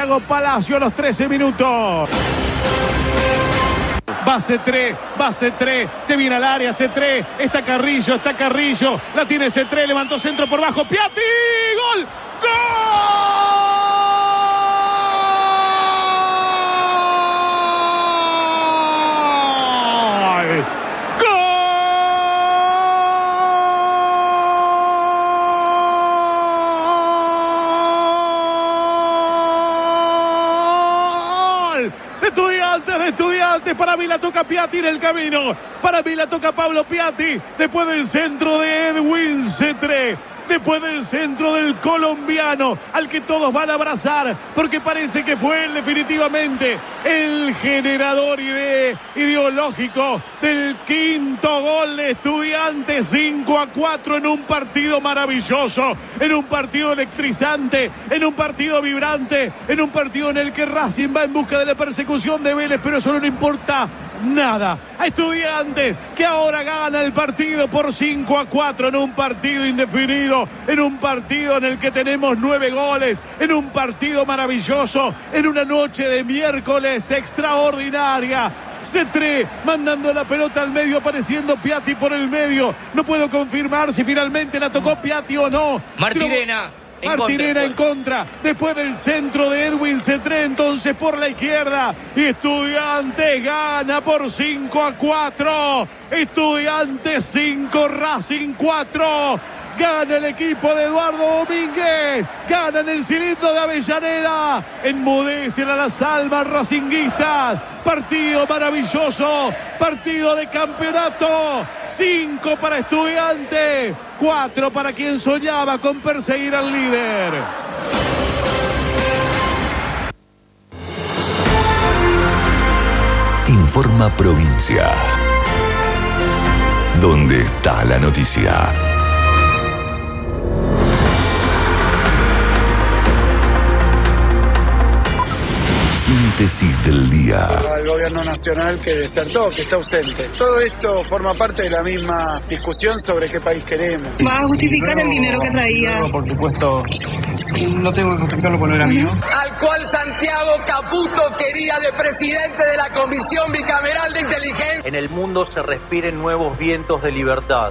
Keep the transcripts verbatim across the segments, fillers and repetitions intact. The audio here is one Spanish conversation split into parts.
Santiago Palacio a los trece minutos. Va Cetré, va Cetré, se viene al área Cetré, está Carrillo, está Carrillo, la tiene Cetré, levantó centro por bajo, Piatti, gol, gol. Estudiantes de Estudiantes, para mí la toca Piatti en el camino, para mí la toca Pablo Piatti, después del centro de Edwin Cetré, después del centro del colombiano, al que todos van a abrazar, porque parece que fue él definitivamente el generador ide- ideológico del quinto gol de Estudiantes, cinco a cuatro en un partido maravilloso, en un partido electrizante, en un partido vibrante, en un partido en el que Racing va en busca de la persecución de Vélez, pero eso no le importa nada a Estudiantes, que ahora gana el partido por cinco a cuatro en un partido indefinido, en un partido en el que tenemos nueve goles, en un partido maravilloso, en una noche de miércoles extraordinaria. Cetré mandando la pelota al medio, apareciendo Piatti por el medio. No puedo confirmar si finalmente la tocó Piatti o no. Martirena. En Martirena en contra, después del centro de Edwin Cetré, entonces por la izquierda, y Estudiantes gana por cinco a cuatro, Estudiantes cinco, Racing cuatro, gana el equipo de Eduardo Domínguez, gana en el cilindro de Avellaneda, enmudecen a las almas racinguistas, partido maravilloso, partido de campeonato, cinco para Estudiantes, cuatro para quien soñaba con perseguir al líder. Informa Provincia. ¿Dónde está la noticia? Síntesis del día. Al gobierno nacional que desertó, que está ausente. Todo esto forma parte de la misma discusión sobre qué país queremos. ¿Va a justificar el dinero que traía? No, por supuesto, no tengo que justificarlo por no era mío. Al cual Santiago Caputo quería de presidente de la Comisión Bicameral de Inteligencia. En el mundo se respiren nuevos vientos de libertad.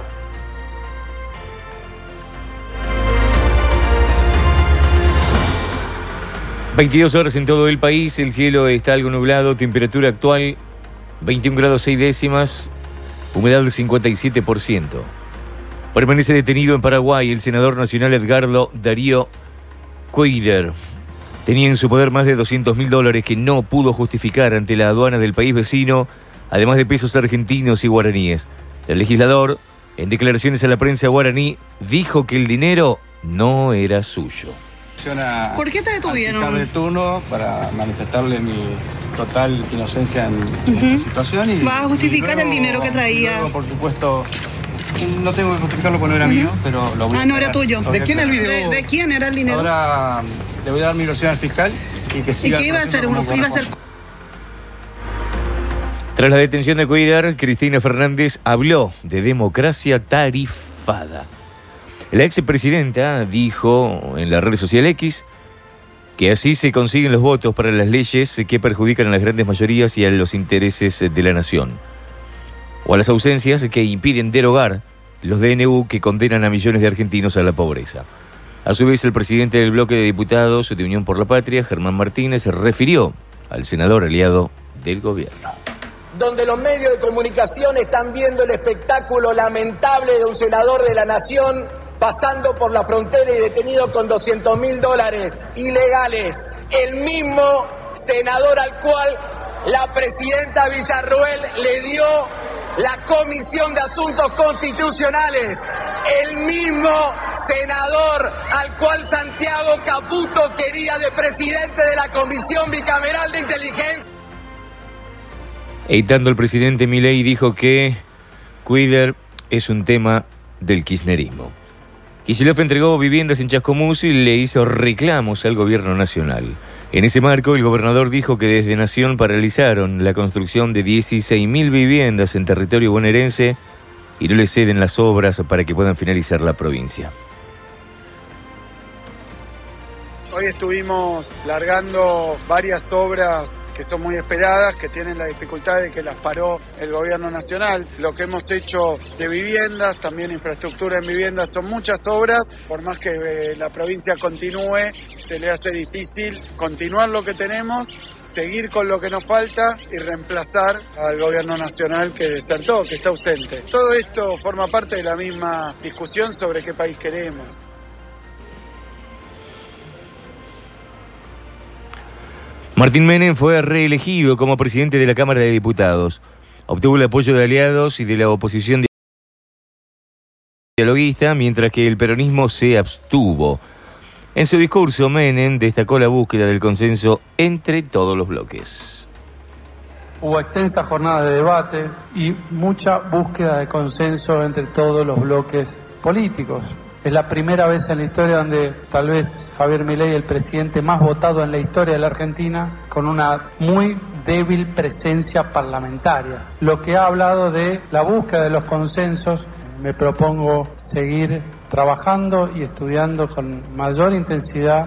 veintidós horas en todo el país, el cielo está algo nublado, temperatura actual veintiún grados seis décimas, humedad del cincuenta y siete por ciento. Permanece detenido en Paraguay el senador nacional Edgardo Darío Cuéllar. Tenía en su poder más de doscientos mil dólares que no pudo justificar ante la aduana del país vecino, además de pesos argentinos y guaraníes. El legislador, en declaraciones a la prensa guaraní, dijo que el dinero no era suyo. ¿Por qué te detuvieron? Al fiscal de turno para manifestarle mi total inocencia en, uh-huh. en esta situación. Y, ¿va a justificar luego, el dinero que traía? Luego, por supuesto, no tengo que justificarlo porque no era uh-huh. mío, pero lo voy Ah, no era tuyo. ¿De quién el video? ¿De, ¿De quién era el dinero? Ahora le voy a dar mi versión al fiscal y que siga. ¿Y qué iba a hacer? Uno iba a hacer. Tras la detención de Cuéllar, Cristina Fernández habló de democracia tarifada. La expresidenta dijo en la red social X que así se consiguen los votos para las leyes que perjudican a las grandes mayorías y a los intereses de la nación, o a las ausencias que impiden derogar los D N U que condenan a millones de argentinos a la pobreza. A su vez, el presidente del bloque de diputados de Unión por la Patria, Germán Martínez, se refirió al senador aliado del gobierno. Donde los medios de comunicación están viendo el espectáculo lamentable de un senador de la nación pasando por la frontera y detenido con doscientos mil dólares ilegales. El mismo senador al cual la presidenta Villarroel le dio la Comisión de Asuntos Constitucionales. El mismo senador al cual Santiago Caputo quería de presidente de la Comisión Bicameral de Inteligencia. Editando, el presidente Milei dijo que Cuéllar es un tema del kirchnerismo. Kicillof entregó viviendas en Chascomús y le hizo reclamos al gobierno nacional. En ese marco, el gobernador dijo que desde Nación paralizaron la construcción de dieciséis mil viviendas en territorio bonaerense y no le ceden las obras para que puedan finalizar la provincia. Hoy estuvimos largando varias obras que son muy esperadas, que tienen la dificultad de que las paró el gobierno nacional. Lo que hemos hecho de viviendas, también infraestructura en viviendas, son muchas obras. Por más que eh, la provincia continúe, se le hace difícil continuar lo que tenemos, seguir con lo que nos falta y reemplazar al gobierno nacional que desertó, que está ausente. Todo esto forma parte de la misma discusión sobre qué país queremos. Martín Menem fue reelegido como presidente de la Cámara de Diputados. Obtuvo el apoyo de aliados y de la oposición dialoguista, mientras que el peronismo se abstuvo. En su discurso, Menem destacó la búsqueda del consenso entre todos los bloques. Hubo extensa jornada de debate y mucha búsqueda de consenso entre todos los bloques políticos. Es la primera vez en la historia donde tal vez Javier Milei, el presidente más votado en la historia de la Argentina, con una muy débil presencia parlamentaria. Lo que ha hablado de la búsqueda de los consensos, me propongo seguir trabajando y estudiando con mayor intensidad.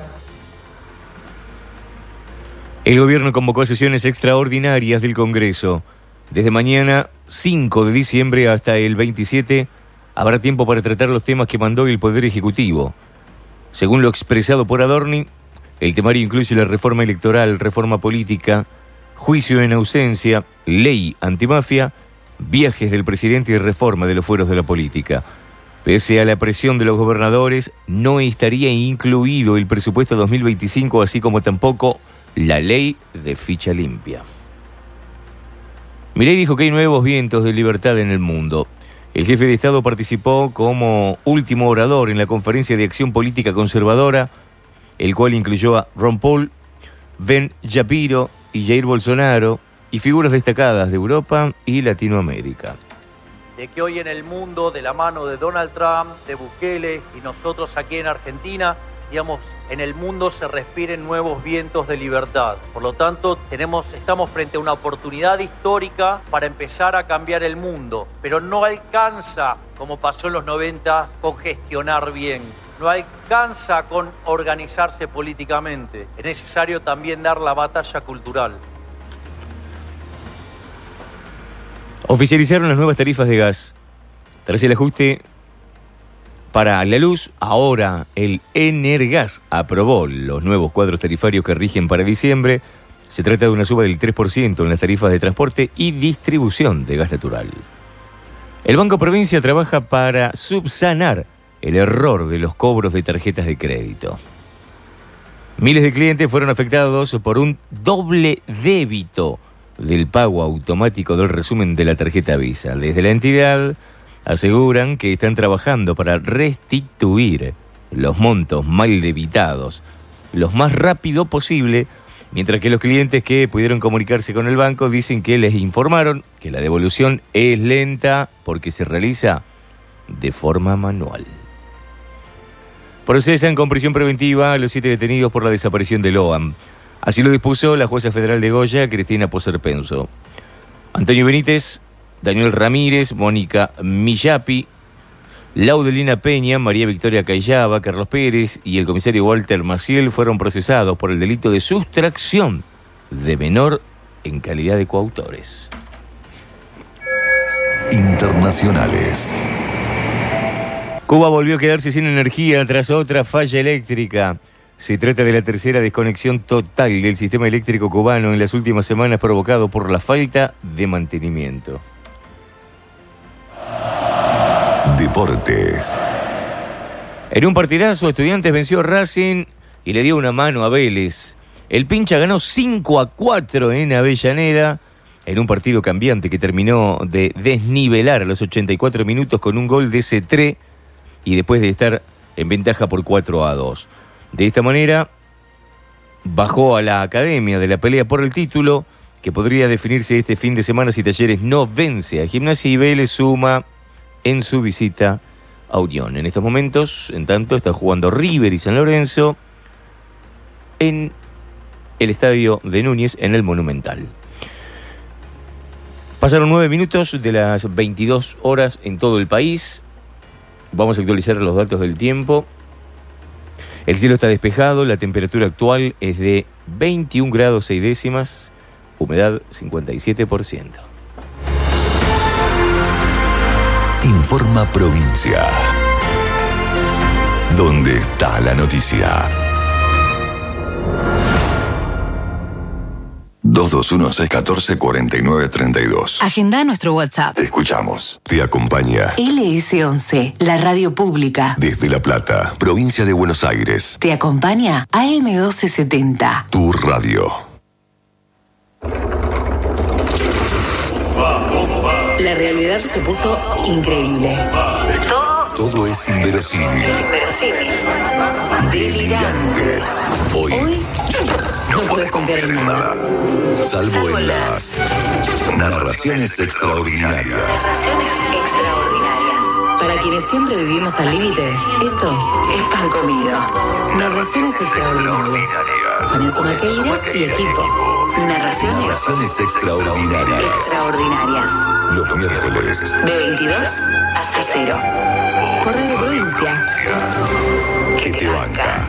El gobierno convocó sesiones extraordinarias del Congreso. Desde mañana, cinco de diciembre, hasta el veintisiete, habrá tiempo para tratar los temas que mandó el Poder Ejecutivo. Según lo expresado por Adorni, el temario incluye la reforma electoral, reforma política, juicio en ausencia, ley antimafia, viajes del presidente y reforma de los fueros de la política. Pese a la presión de los gobernadores, no estaría incluido el presupuesto dos mil veinticinco, así como tampoco la ley de ficha limpia. Milei dijo que hay nuevos vientos de libertad en el mundo. El jefe de Estado participó como último orador en la Conferencia de Acción Política Conservadora, el cual incluyó a Ron Paul, Ben Shapiro y Jair Bolsonaro, y figuras destacadas de Europa y Latinoamérica. De que hoy en el mundo, de la mano de Donald Trump, de Bukele y nosotros aquí en Argentina, digamos, en el mundo se respiren nuevos vientos de libertad. Por lo tanto, tenemos, estamos frente a una oportunidad histórica para empezar a cambiar el mundo. Pero no alcanza, como pasó en los noventa, con gestionar bien. No alcanza con organizarse políticamente. Es necesario también dar la batalla cultural. Oficializaron las nuevas tarifas de gas. Tras el ajuste para la luz, ahora el Energas aprobó los nuevos cuadros tarifarios que rigen para diciembre. Se trata de una suba del tres por ciento en las tarifas de transporte y distribución de gas natural. El Banco Provincia trabaja para subsanar el error de los cobros de tarjetas de crédito. Miles de clientes fueron afectados por un doble débito del pago automático del resumen de la tarjeta Visa. Desde la entidad aseguran que están trabajando para restituir los montos mal debitados lo más rápido posible, mientras que los clientes que pudieron comunicarse con el banco dicen que les informaron que la devolución es lenta porque se realiza de forma manual. Procesan con prisión preventiva a los siete detenidos por la desaparición de Loam. Así lo dispuso la jueza federal de Goya, Cristina Poserpenso. Antonio Benítez, Daniel Ramírez, Mónica Millapi, Laudelina Peña, María Victoria Cayaba, Carlos Pérez y el comisario Walter Maciel fueron procesados por el delito de sustracción de menor en calidad de coautores. Internacionales. Cuba volvió a quedarse sin energía tras otra falla eléctrica. Se trata de la tercera desconexión total del sistema eléctrico cubano en las últimas semanas, provocado por la falta de mantenimiento. Deportes. En un partidazo, Estudiantes venció a Racing y le dio una mano a Vélez. El Pincha ganó cinco a cuatro en Avellaneda, en un partido cambiante que terminó de desnivelar a los ochenta y cuatro minutos con un gol de Cetré y después de estar en ventaja por cuatro a dos. De esta manera, bajó a la academia de la pelea por el título, que podría definirse este fin de semana si Talleres no vence a Gimnasia, y Vélez suma en su visita a Unión. En estos momentos, en tanto, está jugando River y San Lorenzo en el estadio de Núñez, en el Monumental. Pasaron nueve minutos de las veintidós horas en todo el país. Vamos a actualizar los datos del tiempo. El cielo está despejado, la temperatura actual es de veintiún grados seis décimas, humedad cincuenta y siete por ciento. Informa Provincia. ¿Dónde está la noticia? dos dos uno, seis uno cuatro, cuatro nueve tres dos. Agenda nuestro WhatsApp. Te escuchamos. Te acompaña L S once, la radio pública. desde La Plata, provincia de Buenos Aires. Te acompaña A M doce setenta. Tu radio. La realidad se puso increíble. Todo Todo es inverosímil. inverosímil. Delirante. Hoy, Hoy no puedes confiar en nada. salvo en las narraciones extraordinarias. Sensaciones extraordinarias. Para quienes siempre vivimos al límite, esto es pan comido. Narraciones extraordinarias. Con Enzo Maqueira y equipo. Narraciones Narraciones extraordinarias. extraordinarias. Los miércoles. De veintidós a cero. Por Radio Provincia. Que te banca.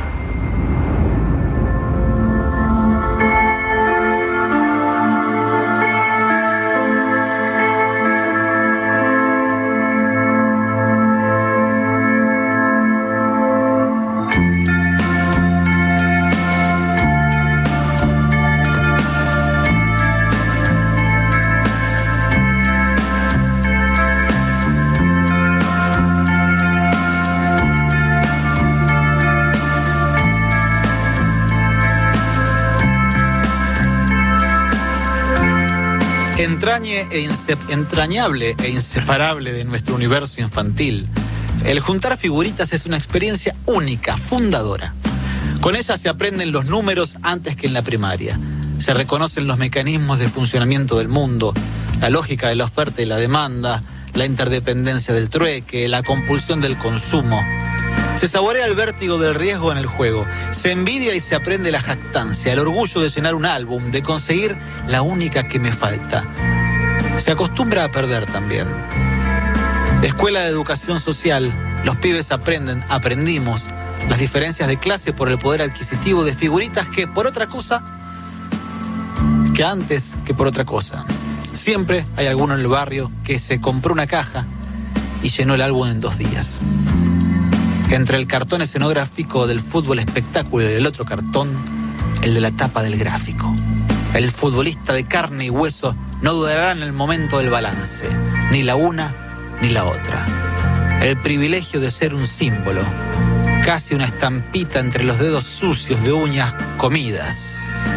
Entrañe e inse- entrañable e inseparable de nuestro universo infantil, el juntar figuritas es una experiencia única, fundadora. Con ella se aprenden los números antes que en la primaria. Se reconocen los mecanismos de funcionamiento del mundo, la lógica de la oferta y la demanda, la interdependencia del trueque, la compulsión del consumo. Se saborea el vértigo del riesgo en el juego, se envidia y se aprende la jactancia, el orgullo de llenar un álbum, de conseguir la única que me falta. Se acostumbra a perder también. Escuela de Educación Social, los pibes aprenden, aprendimos, las diferencias de clase por el poder adquisitivo de figuritas que por otra cosa, que antes que por otra cosa. Siempre hay alguno en el barrio que se compró una caja y llenó el álbum en dos días. Entre el cartón escenográfico del fútbol espectáculo y el otro cartón, el de la tapa del gráfico. El futbolista de carne y hueso no dudará en el momento del balance, ni la una ni la otra. El privilegio de ser un símbolo, casi una estampita entre los dedos sucios de uñas comidas.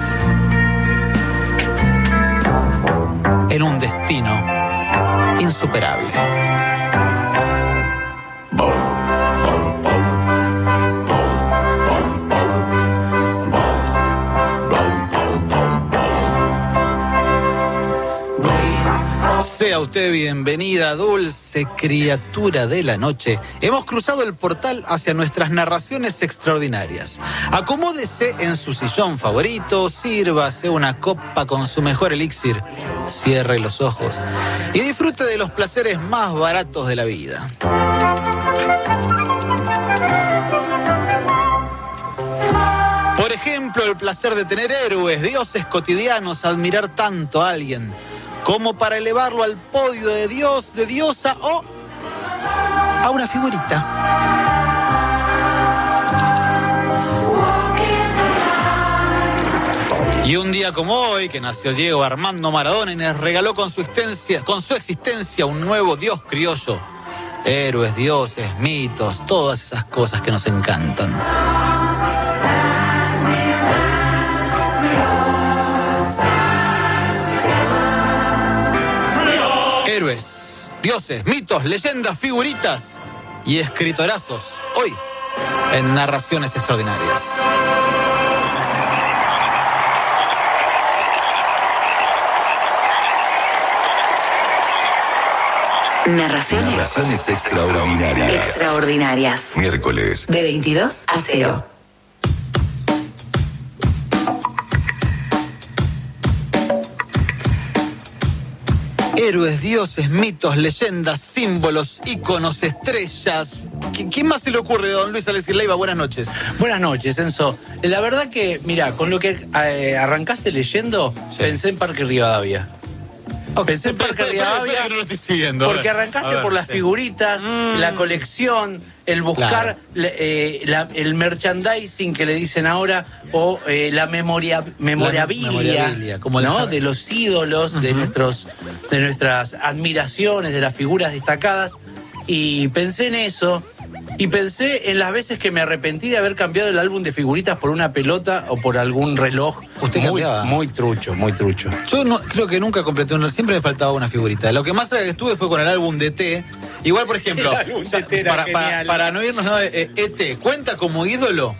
En un destino insuperable. Sea usted bienvenida, dulce criatura de la noche. Hemos cruzado el portal hacia nuestras narraciones extraordinarias. Acomódese en su sillón favorito, sírvase una copa con su mejor elixir, cierre los ojos y disfrute de los placeres más baratos de la vida. Por ejemplo, el placer de tener héroes, dioses cotidianos, admirar tanto a alguien como para elevarlo al podio de dios, de diosa o a una figurita. Y un día como hoy, que nació Diego Armando Maradona y nos regaló con su existencia, con su existencia un nuevo dios criollo. Héroes, dioses, mitos, todas esas cosas que nos encantan. Héroes, dioses, mitos, leyendas, figuritas y escritorazos. Hoy, en Narraciones Extraordinarias. Narraciones, Narraciones extraordinarias. extraordinarias. Miércoles. De veintidós a cero. Héroes, dioses, mitos, leyendas, símbolos, íconos, estrellas. ¿quién más se le ocurre, don Luis Alexis Leiva? Buenas noches. Buenas noches, Enzo. La verdad que, mira, con lo que eh, arrancaste leyendo, sí. pensé en Parque Rivadavia. Okay. Pensé en Parque Rivadavia no lo estoy siguiendo, porque arrancaste ver, por las sí. figuritas, mm. la colección, el buscar claro. eh, la, el merchandising que le dicen ahora o eh, la memoria memorabilia, memorabilia como ¿no? de los ídolos, uh-huh. de nuestros de nuestras admiraciones, de las figuras destacadas, y pensé en eso. Y pensé en las veces que me arrepentí de haber cambiado el álbum de figuritas por una pelota o por algún reloj. Usted muy, cambiaba. Muy trucho, muy trucho. Yo no, creo que nunca completé una, siempre me faltaba una figurita. Lo que más que estuve fue con el álbum de E T. Igual, por ejemplo, o sea, para, para, para no irnos, no, eh, E T, ¿cuenta como ídolo?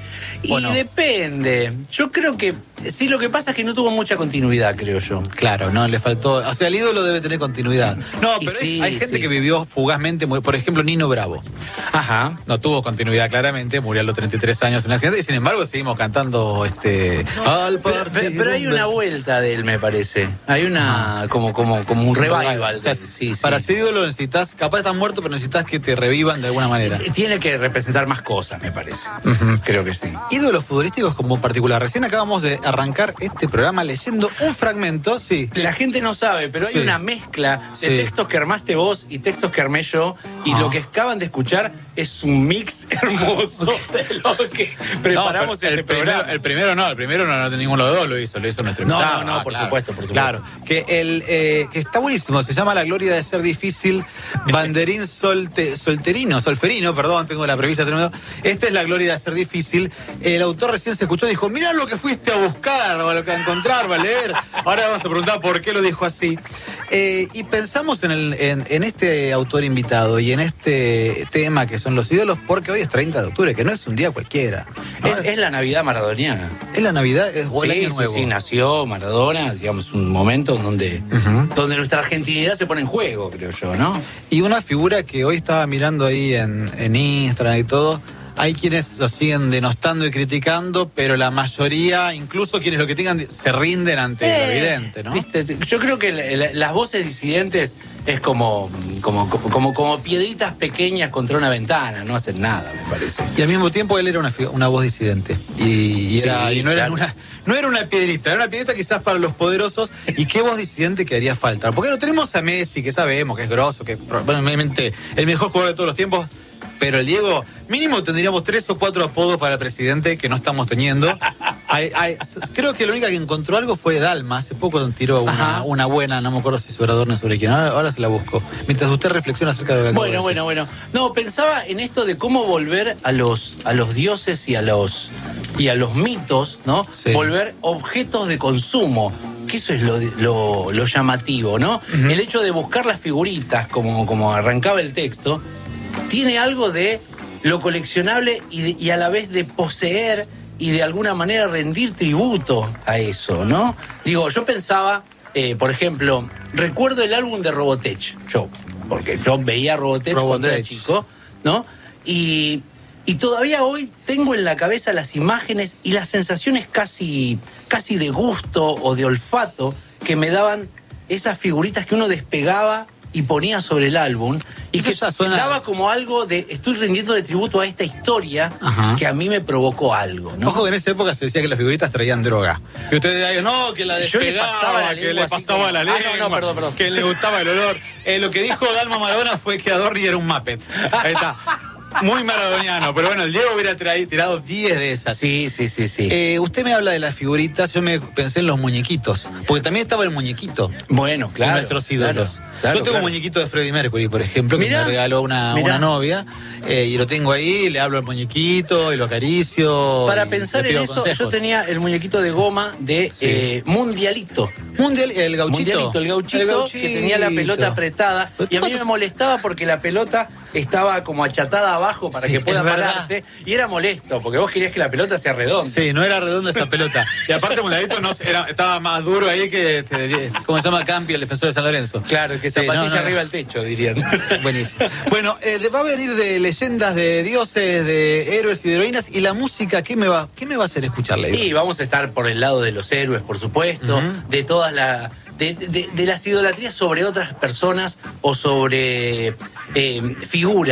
Y no? Depende. Yo creo que sí, lo que pasa es que no tuvo mucha continuidad, creo yo. Claro, no, le faltó. O sea, el ídolo debe tener continuidad. No, pero sí, hay, hay gente sí. que vivió fugazmente, por ejemplo, Nino Bravo. Ajá. No tuvo continuidad, claramente, murió a los treinta y tres años en un accidente, y sin embargo seguimos cantando este. No, al pero, pero, pero hay una vuelta de él, me parece. Hay una. Ah. como, como, como un revival. O sea, sí, sí. Para ser ídolo necesitas, capaz estás muerto, pero necesitas que te revivan de alguna manera. Tiene que representar más cosas, me parece. Uh-huh. Creo que sí. Ídolos futbolísticos como particular. Recién acabamos de arrancar este programa leyendo un fragmento, sí. La gente no sabe, pero hay sí. una mezcla de sí. textos que armaste vos y textos que armé yo, y ah. lo que acaban de escuchar es un mix hermoso de lo que preparamos no, en el, el programa. Primero, el primero no, el primero no, no ninguno de los dos lo hizo, lo hizo nuestro No, invitado. no, no, ah, por claro, supuesto, por supuesto. Claro, que, el, eh, que está buenísimo, se llama La Gloria de Ser Difícil, Banderín solte, Solterino, Solferino, perdón, tengo la prevista tremendo. Esta es La Gloria de Ser Difícil. El autor recién se escuchó y dijo, mirá lo que fuiste a buscar, o a lo que a encontrar, a leer. Ahora vamos a preguntar por qué lo dijo así. Eh, y pensamos en, el, en, en este autor invitado y en este tema que son los ídolos, porque hoy es treinta de octubre, que no es un día cualquiera. ¿No? Es, es la Navidad maradoniana. ¿Es la Navidad? ¿Es o el sí, año nuevo? Sí, sí, nació Maradona, digamos, un momento donde, uh-huh. donde nuestra argentinidad se pone en juego, creo yo, ¿no? Y una figura que hoy estaba mirando ahí en, en Instagram y todo. Hay quienes lo siguen denostando y criticando, pero la mayoría, incluso quienes lo critican, se rinden ante eh, lo evidente, ¿no? ¿Viste? Yo creo que la, la, las voces disidentes es como, como, como, como piedritas pequeñas contra una ventana, no hacen nada, me parece. Y al mismo tiempo él era una, una voz disidente. Y, y, era, sí, y no, era claro. una, no era una piedrita, era una piedrita quizás para los poderosos. ¿Y qué voz disidente que haría falta? Porque no tenemos a Messi, que sabemos que es grosso, que probablemente el mejor jugador de todos los tiempos. Pero el Diego, mínimo tendríamos tres o cuatro apodos para el presidente que no estamos teniendo. Hay, hay, creo que la única que encontró algo fue Dalma. Hace poco tiró una, una buena, no me acuerdo si sobre Adorno o sobre quién. Ahora, ahora se la busco. Mientras usted reflexiona acerca de lo que acabo de decir. Bueno, bueno, bueno. No, pensaba en esto de cómo volver a los, a los dioses y a los, y a los mitos, ¿no? Sí. Volver objetos de consumo. Que eso es lo, lo, lo llamativo, ¿no? Uh-huh. El hecho de buscar las figuritas, como, como arrancaba el texto, tiene algo de lo coleccionable y, de, y a la vez de poseer y de alguna manera rendir tributo a eso, ¿no? Digo, yo pensaba, eh, por ejemplo, recuerdo el álbum de Robotech, yo, porque yo veía Robotech, Robotech. cuando era chico, ¿no? Y, y todavía hoy tengo en la cabeza las imágenes y las sensaciones casi, casi de gusto o de olfato que me daban esas figuritas que uno despegaba y ponía sobre el álbum, y que suena... daba como algo de, estoy rindiendo de tributo a esta historia. Ajá. Que a mí me provocó algo, ¿no? Ojo que en esa época se decía que las figuritas traían droga. Y ustedes decían, no, que la despegaba, le que le pasaba la lengua, ah, no, no, perdón, perdón. que le gustaba el olor. Eh, lo que dijo Dalma Maradona fue que Adorni era un Muppet. Ahí está. Muy maradoniano, pero bueno, el Diego hubiera traído, tirado diez de esas. Sí, sí, sí, sí. Eh, usted me habla de las figuritas, yo me pensé en los muñequitos, porque también estaba el muñequito. Bueno, claro. Son nuestros ídolos. Claro, claro, yo tengo claro. un muñequito de Freddie Mercury, por ejemplo, que mirá, me regaló una, una novia, eh, y lo tengo ahí, le hablo al muñequito y lo acaricio. Para pensar en eso, consejos. Yo tenía el muñequito de goma de sí. eh, Mundialito. Mundial, el gauchito. Mundialito, el gauchito, el gauchito, que tenía la pelota apretada. Y a mí me molestaba porque la pelota estaba como achatada abajo para sí, que pueda pararse. Y era molesto, porque vos querías que la pelota sea redonda. Sí, no era redonda esa pelota. Y aparte Mundialito no, era, estaba más duro ahí que, este, ¿cómo se llama? Campi, el defensor de San Lorenzo. Claro, que zapatilla sí, no, no, arriba al techo, dirían. Buenísimo. Bueno, eh, va a venir de leyendas, de dioses, de héroes y de heroínas. ¿Y la música qué me va, qué me va a hacer escucharle? Y vamos a estar por el lado de los héroes, por supuesto, uh-huh. de todas las... De, de, de las idolatrías sobre otras personas o sobre eh, figuras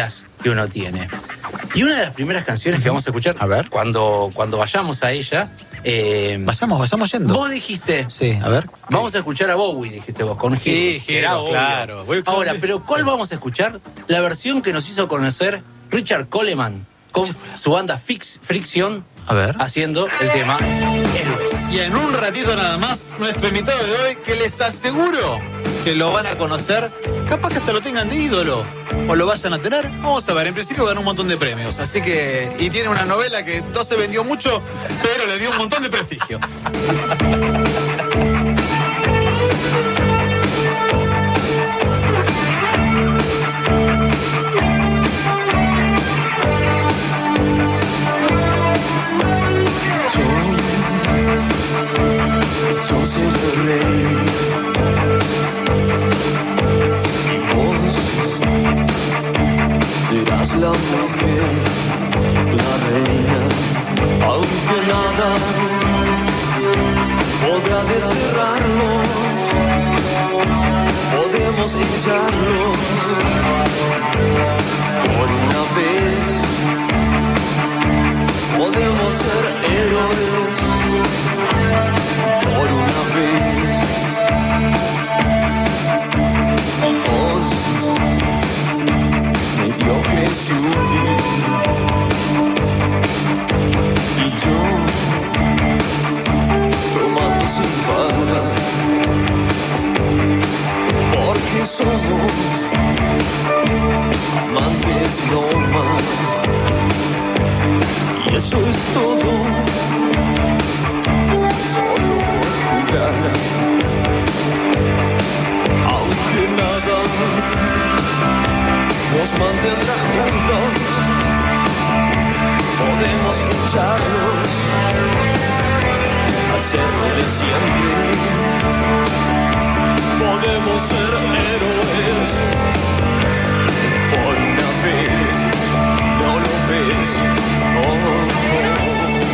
que uno tiene. Y una de las primeras canciones que vamos a escuchar, a ver, cuando, cuando vayamos a ella... Eh, vayamos, vayamos yendo. Vos dijiste... Sí, a ver. Vamos a escuchar a Bowie, dijiste vos, con Hero. Sí, Hero, claro. Ahora, pero ¿cuál vamos a escuchar? La versión que nos hizo conocer Richard Coleman con su banda Fix, Fricción, a ver, haciendo el tema Héroes. Y en un ratito nada más, nuestro invitado de hoy, que les aseguro que lo van a conocer, capaz que hasta lo tengan de ídolo, o lo vayan a tener. Vamos a ver, en principio ganó un montón de premios, así que, y tiene una novela que no se vendió mucho, pero le dio un montón de prestigio. La mujer, la reina, aunque nada podrá desterrarnos, podemos echarlos por una vez, podemos ser héroes por una vez. Mediocres útil y yo tomando sin parar, porque somos amantes no más, y eso es todo, solo por jugar, aunque nada nos mantendrá juntos, podemos echarlos, hacerlo de siempre, podemos ser héroes, por una vez, no lo ves, oh, oh.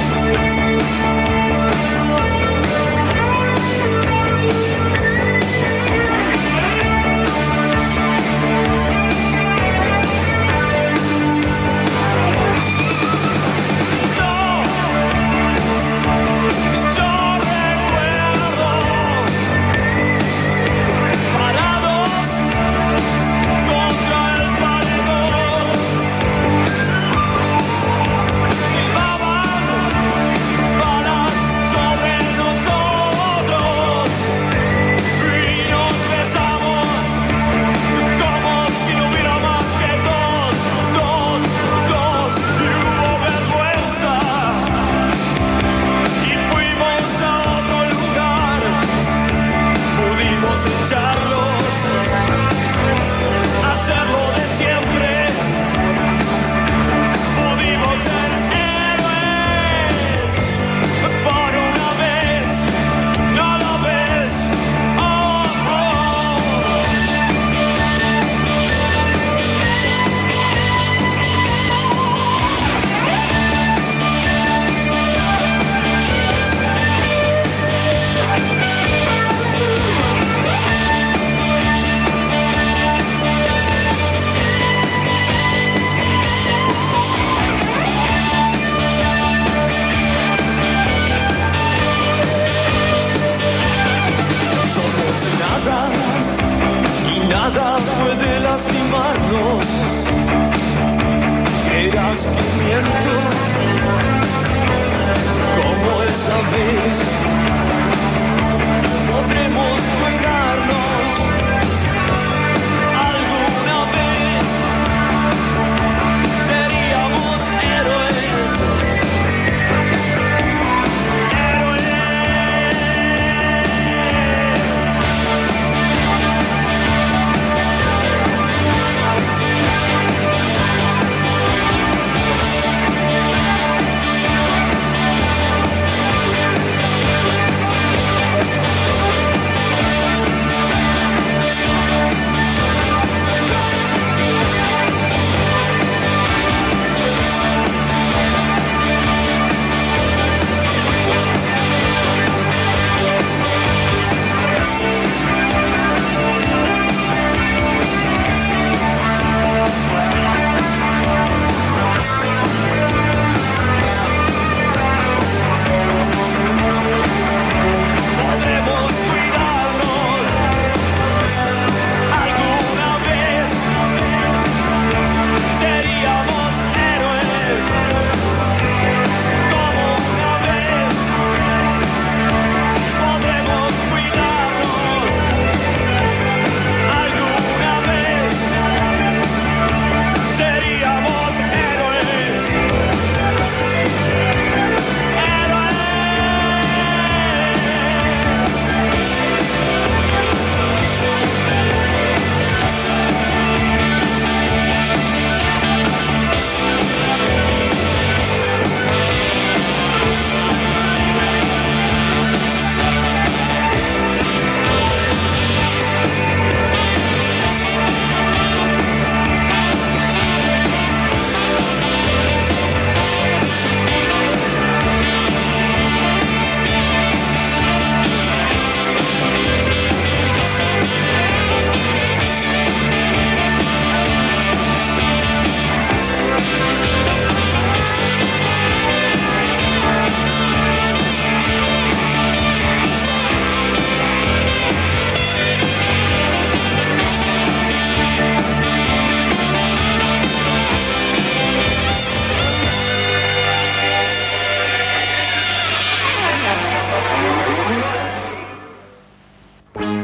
Nada puede lastimarnos, creerás que miento, como esa vez, podremos cuidarnos, alguna vez, seríamos héroes.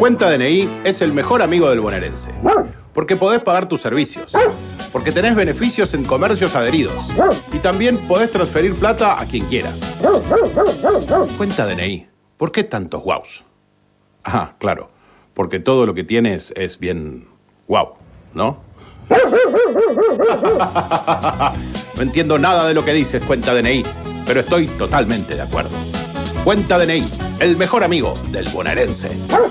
Cuenta D N I es el mejor amigo del bonaerense. Porque podés pagar tus servicios. Porque tenés beneficios en comercios adheridos. Y también podés transferir plata a quien quieras. Cuenta D N I. ¿Por qué tantos guaus? Ajá, claro. Porque todo lo que tienes es bien guau, ¿no? No entiendo nada de lo que dices, Cuenta D N I. Pero estoy totalmente de acuerdo. Cuenta D N I, el mejor amigo del bonaerense.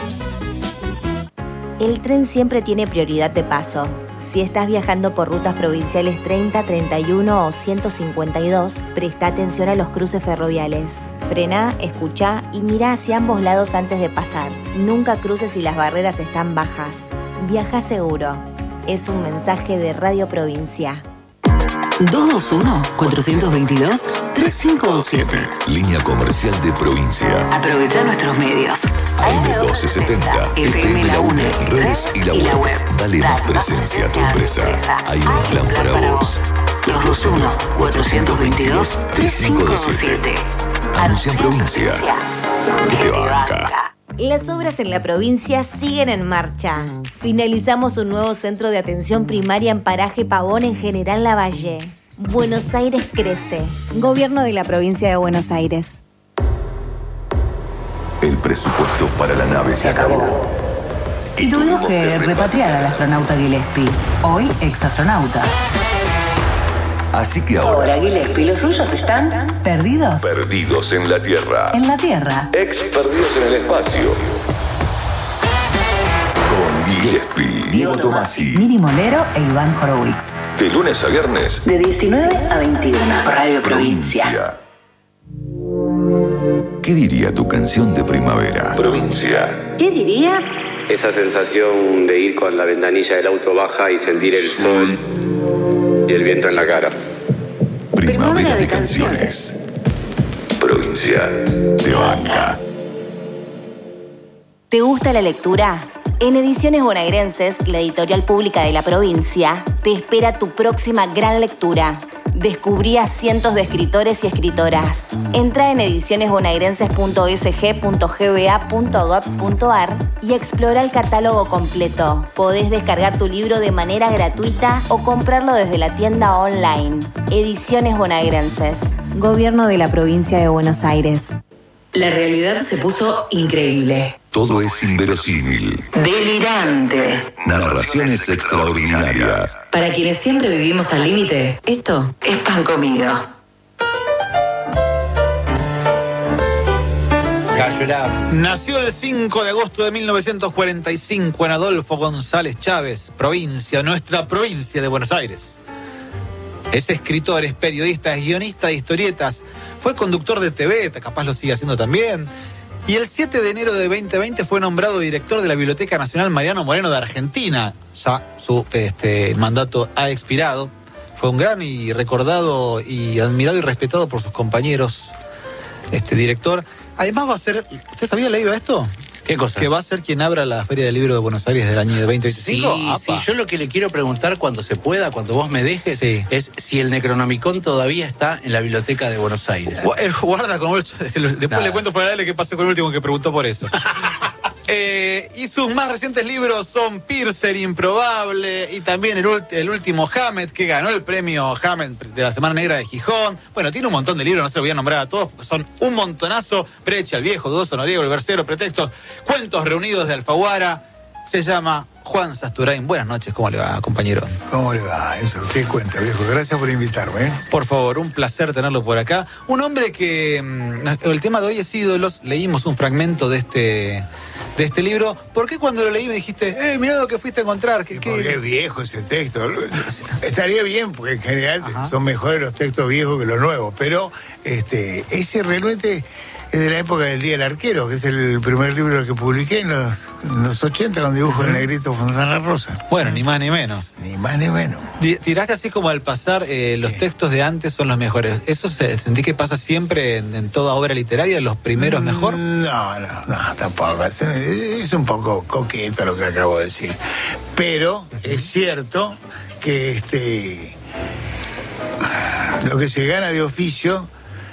El tren siempre tiene prioridad de paso. Si estás viajando por rutas provinciales treinta, treinta y uno o ciento cincuenta y dos, presta atención a los cruces ferroviales. Frená, escuchá y mirá hacia ambos lados antes de pasar. Nunca cruces si las barreras están bajas. Viaja seguro. Es un mensaje de Radio Provincia. dos dos uno, cuatro dos dos, tres cinco dos siete. Línea comercial de provincia. Aprovecha nuestros medios. A M doce setenta, F M La UNE, redes y la web. Dale más presencia a tu empresa. Hay un plan para vos. dos dos uno, cuatro dos dos, tres cinco dos siete. Anuncia en provincia. Que te banca. Las obras en la provincia siguen en marcha. Finalizamos un nuevo centro de atención primaria en Paraje Pavón en General Lavalle. Buenos Aires crece. Gobierno de la provincia de Buenos Aires. El presupuesto para la nave se acabó. Y tuvimos que repatriar al astronauta Gillespie, hoy exastronauta. Así que ahora... Ahora Gillespie y los suyos están perdidos. Perdidos en la Tierra. En la Tierra. Ex perdidos en el espacio. Con Gillespie, Diego Tomasi, Miri Molero e Iván Horowitz. de lunes a viernes. De diecinueve a veintiuno. Radio Provincia. ¿Qué diría tu canción de primavera? Provincia. ¿Qué diría? Esa sensación de ir con la ventanilla del auto baja y sentir el sol y el viento en la cara. Primavera de canciones. Provincia te banca. ¿Te gusta la lectura? En Ediciones Bonaerenses, la editorial pública de la provincia, te espera tu próxima gran lectura. Descubrí a cientos de escritores y escritoras. Entra en ediciones bonaerenses punto s g punto g b a punto gov punto a r y explora el catálogo completo. Podés descargar tu libro de manera gratuita o comprarlo desde la tienda online. Ediciones Bonaerenses. Gobierno de la provincia de Buenos Aires. La realidad se puso increíble. Todo es inverosímil. Delirante. Narraciones extraordinarias. Para quienes siempre vivimos al límite, esto es pan comido. Nació el cinco de agosto de mil novecientos cuarenta y cinco en Adolfo González Chávez, provincia, nuestra provincia de Buenos Aires. Es escritor, es periodista, es guionista de historietas, fue conductor de T V, capaz lo sigue haciendo también. Y el siete de enero de veinte veinte fue nombrado director de la Biblioteca Nacional Mariano Moreno de Argentina. Ya su este, mandato ha expirado. Fue un gran y recordado y admirado y respetado por sus compañeros, este director. Además va a ser, ¿usted había leído esto? ¿Qué cosa? Que va a ser quien abra la Feria del Libro de Buenos Aires del año veinte veinticinco. Sí, sí, yo lo que le quiero preguntar cuando se pueda, cuando vos me dejes, sí, es si el Necronomicon todavía está en la Biblioteca de Buenos Aires. Guarda con el... Después Nada. Le cuento para darle qué pasó con el último que preguntó por eso. eh, y sus más recientes libros son Piercer, Improbable, y también el, el último Hammett, que ganó el premio Hammett de la Semana Negra de Gijón. Bueno, tiene un montón de libros, no se los voy a nombrar a todos, porque son un montonazo. Brecha, el Viejo, Dudoso, Noriego, El Versero, Pretextos, Cuentos Reunidos de Alfaguara. Se llama Juan Sasturain. Buenas noches, ¿cómo le va, compañero? ¿Cómo le va? Eso, ¿qué cuenta, viejo? Gracias por invitarme. ¿eh? Por favor, un placer tenerlo por acá. Un hombre que... El tema de hoy es ídolos. Leímos un fragmento de este... de este libro. ¿Por qué cuando lo leí me dijiste, eh, mirá lo que fuiste a encontrar? ¿Qué, porque qué? es viejo ese texto. Estaría bien, porque en general Ajá. son mejores los textos viejos que los nuevos, pero este ese realmente es de la época del Día del Arquero, que es el primer libro que publiqué en los, en los ochenta con dibujo uh-huh. de Negrito Fontana Rosa. Bueno, ni más ni menos. Ni más ni menos. Tiraste así como al pasar, eh, los sí. textos de antes son los mejores. ¿Eso se, sentí que pasa siempre en, en toda obra literaria? ¿Los primeros mm, mejor? No, no, no, tampoco. Es, es un poco coqueto lo que acabo de decir. Pero uh-huh. es cierto que este lo que se gana de oficio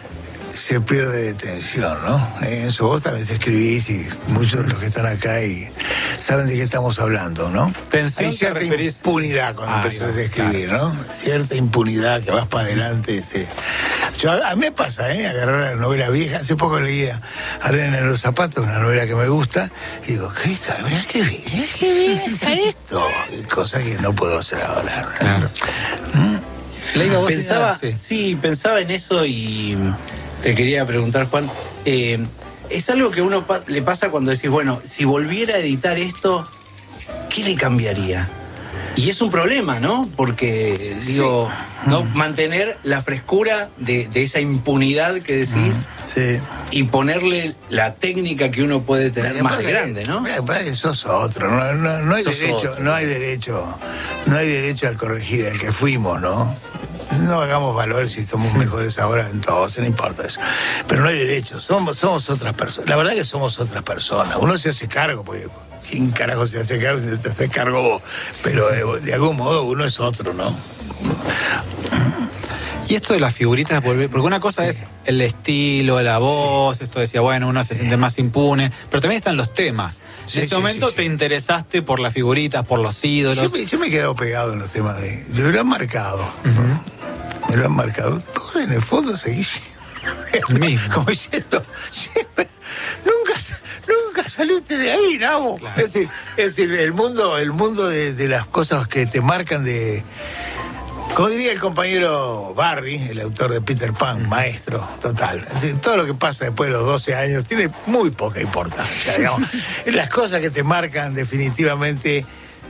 se pierde de tensión, ¿no? Eso vos también escribís y muchos de los que están acá y saben de qué estamos hablando, ¿no? Tensión. Hay cierta impunidad cuando Ah, empezás claro, a escribir, claro. ¿no? Cierta impunidad que vas para adelante. Este. Yo, a, a mí me pasa, ¿eh? Agarrar la novela vieja. Hace poco leía Arena en los zapatos, una novela que me gusta, y digo, ¿qué cara? Mirá qué bien, mirá qué bien está esto. Y cosa que no puedo hacer ahora. Claro. ¿Mm? Pensaba, sí. sí, pensaba en eso y te quería preguntar, Juan, eh, es algo que uno pa- le pasa cuando decís, bueno, si volviera a editar esto, ¿qué le cambiaría? Y es un problema, ¿no? Porque, digo, ¿no? Mantener la frescura de, de esa impunidad que decís Sí. y ponerle la técnica que uno puede tener Lo más que pasa grande, es- ¿no? lo que pasa es que sos otro, no, no, no hay Sos derecho, otro. no hay derecho, no hay derecho a corregir al que fuimos, ¿no? No hagamos valor si somos mejores ahora en todo, no importa eso. Pero no hay derecho, somos, somos otras personas. La verdad que somos otras personas. Uno se hace cargo, porque ¿quién carajo se hace cargo si te hace cargo vos? Pero eh, de algún modo uno es otro, ¿no? Y esto de las figuritas, volver- porque una cosa es el estilo, la voz, esto decía, bueno, uno se siente más impune, pero también están los temas. Sí, en ese sí, momento sí, sí. te interesaste por las figuritas, por los Yo ídolos. me, yo me he quedado pegado en los temas de... Yo me lo han marcado. Me lo han marcado. Vos en el fondo seguís... Como diciendo... siempre- nunca, nunca saliste de ahí, Nabo. Claro. Es decir, es decir, el mundo, el mundo de, de las cosas que te marcan de... Como diría el compañero Barry, el autor de Peter Pan, maestro total. Es decir, todo lo que pasa después de los doce años tiene muy poca importancia, digamos. Las cosas que te marcan definitivamente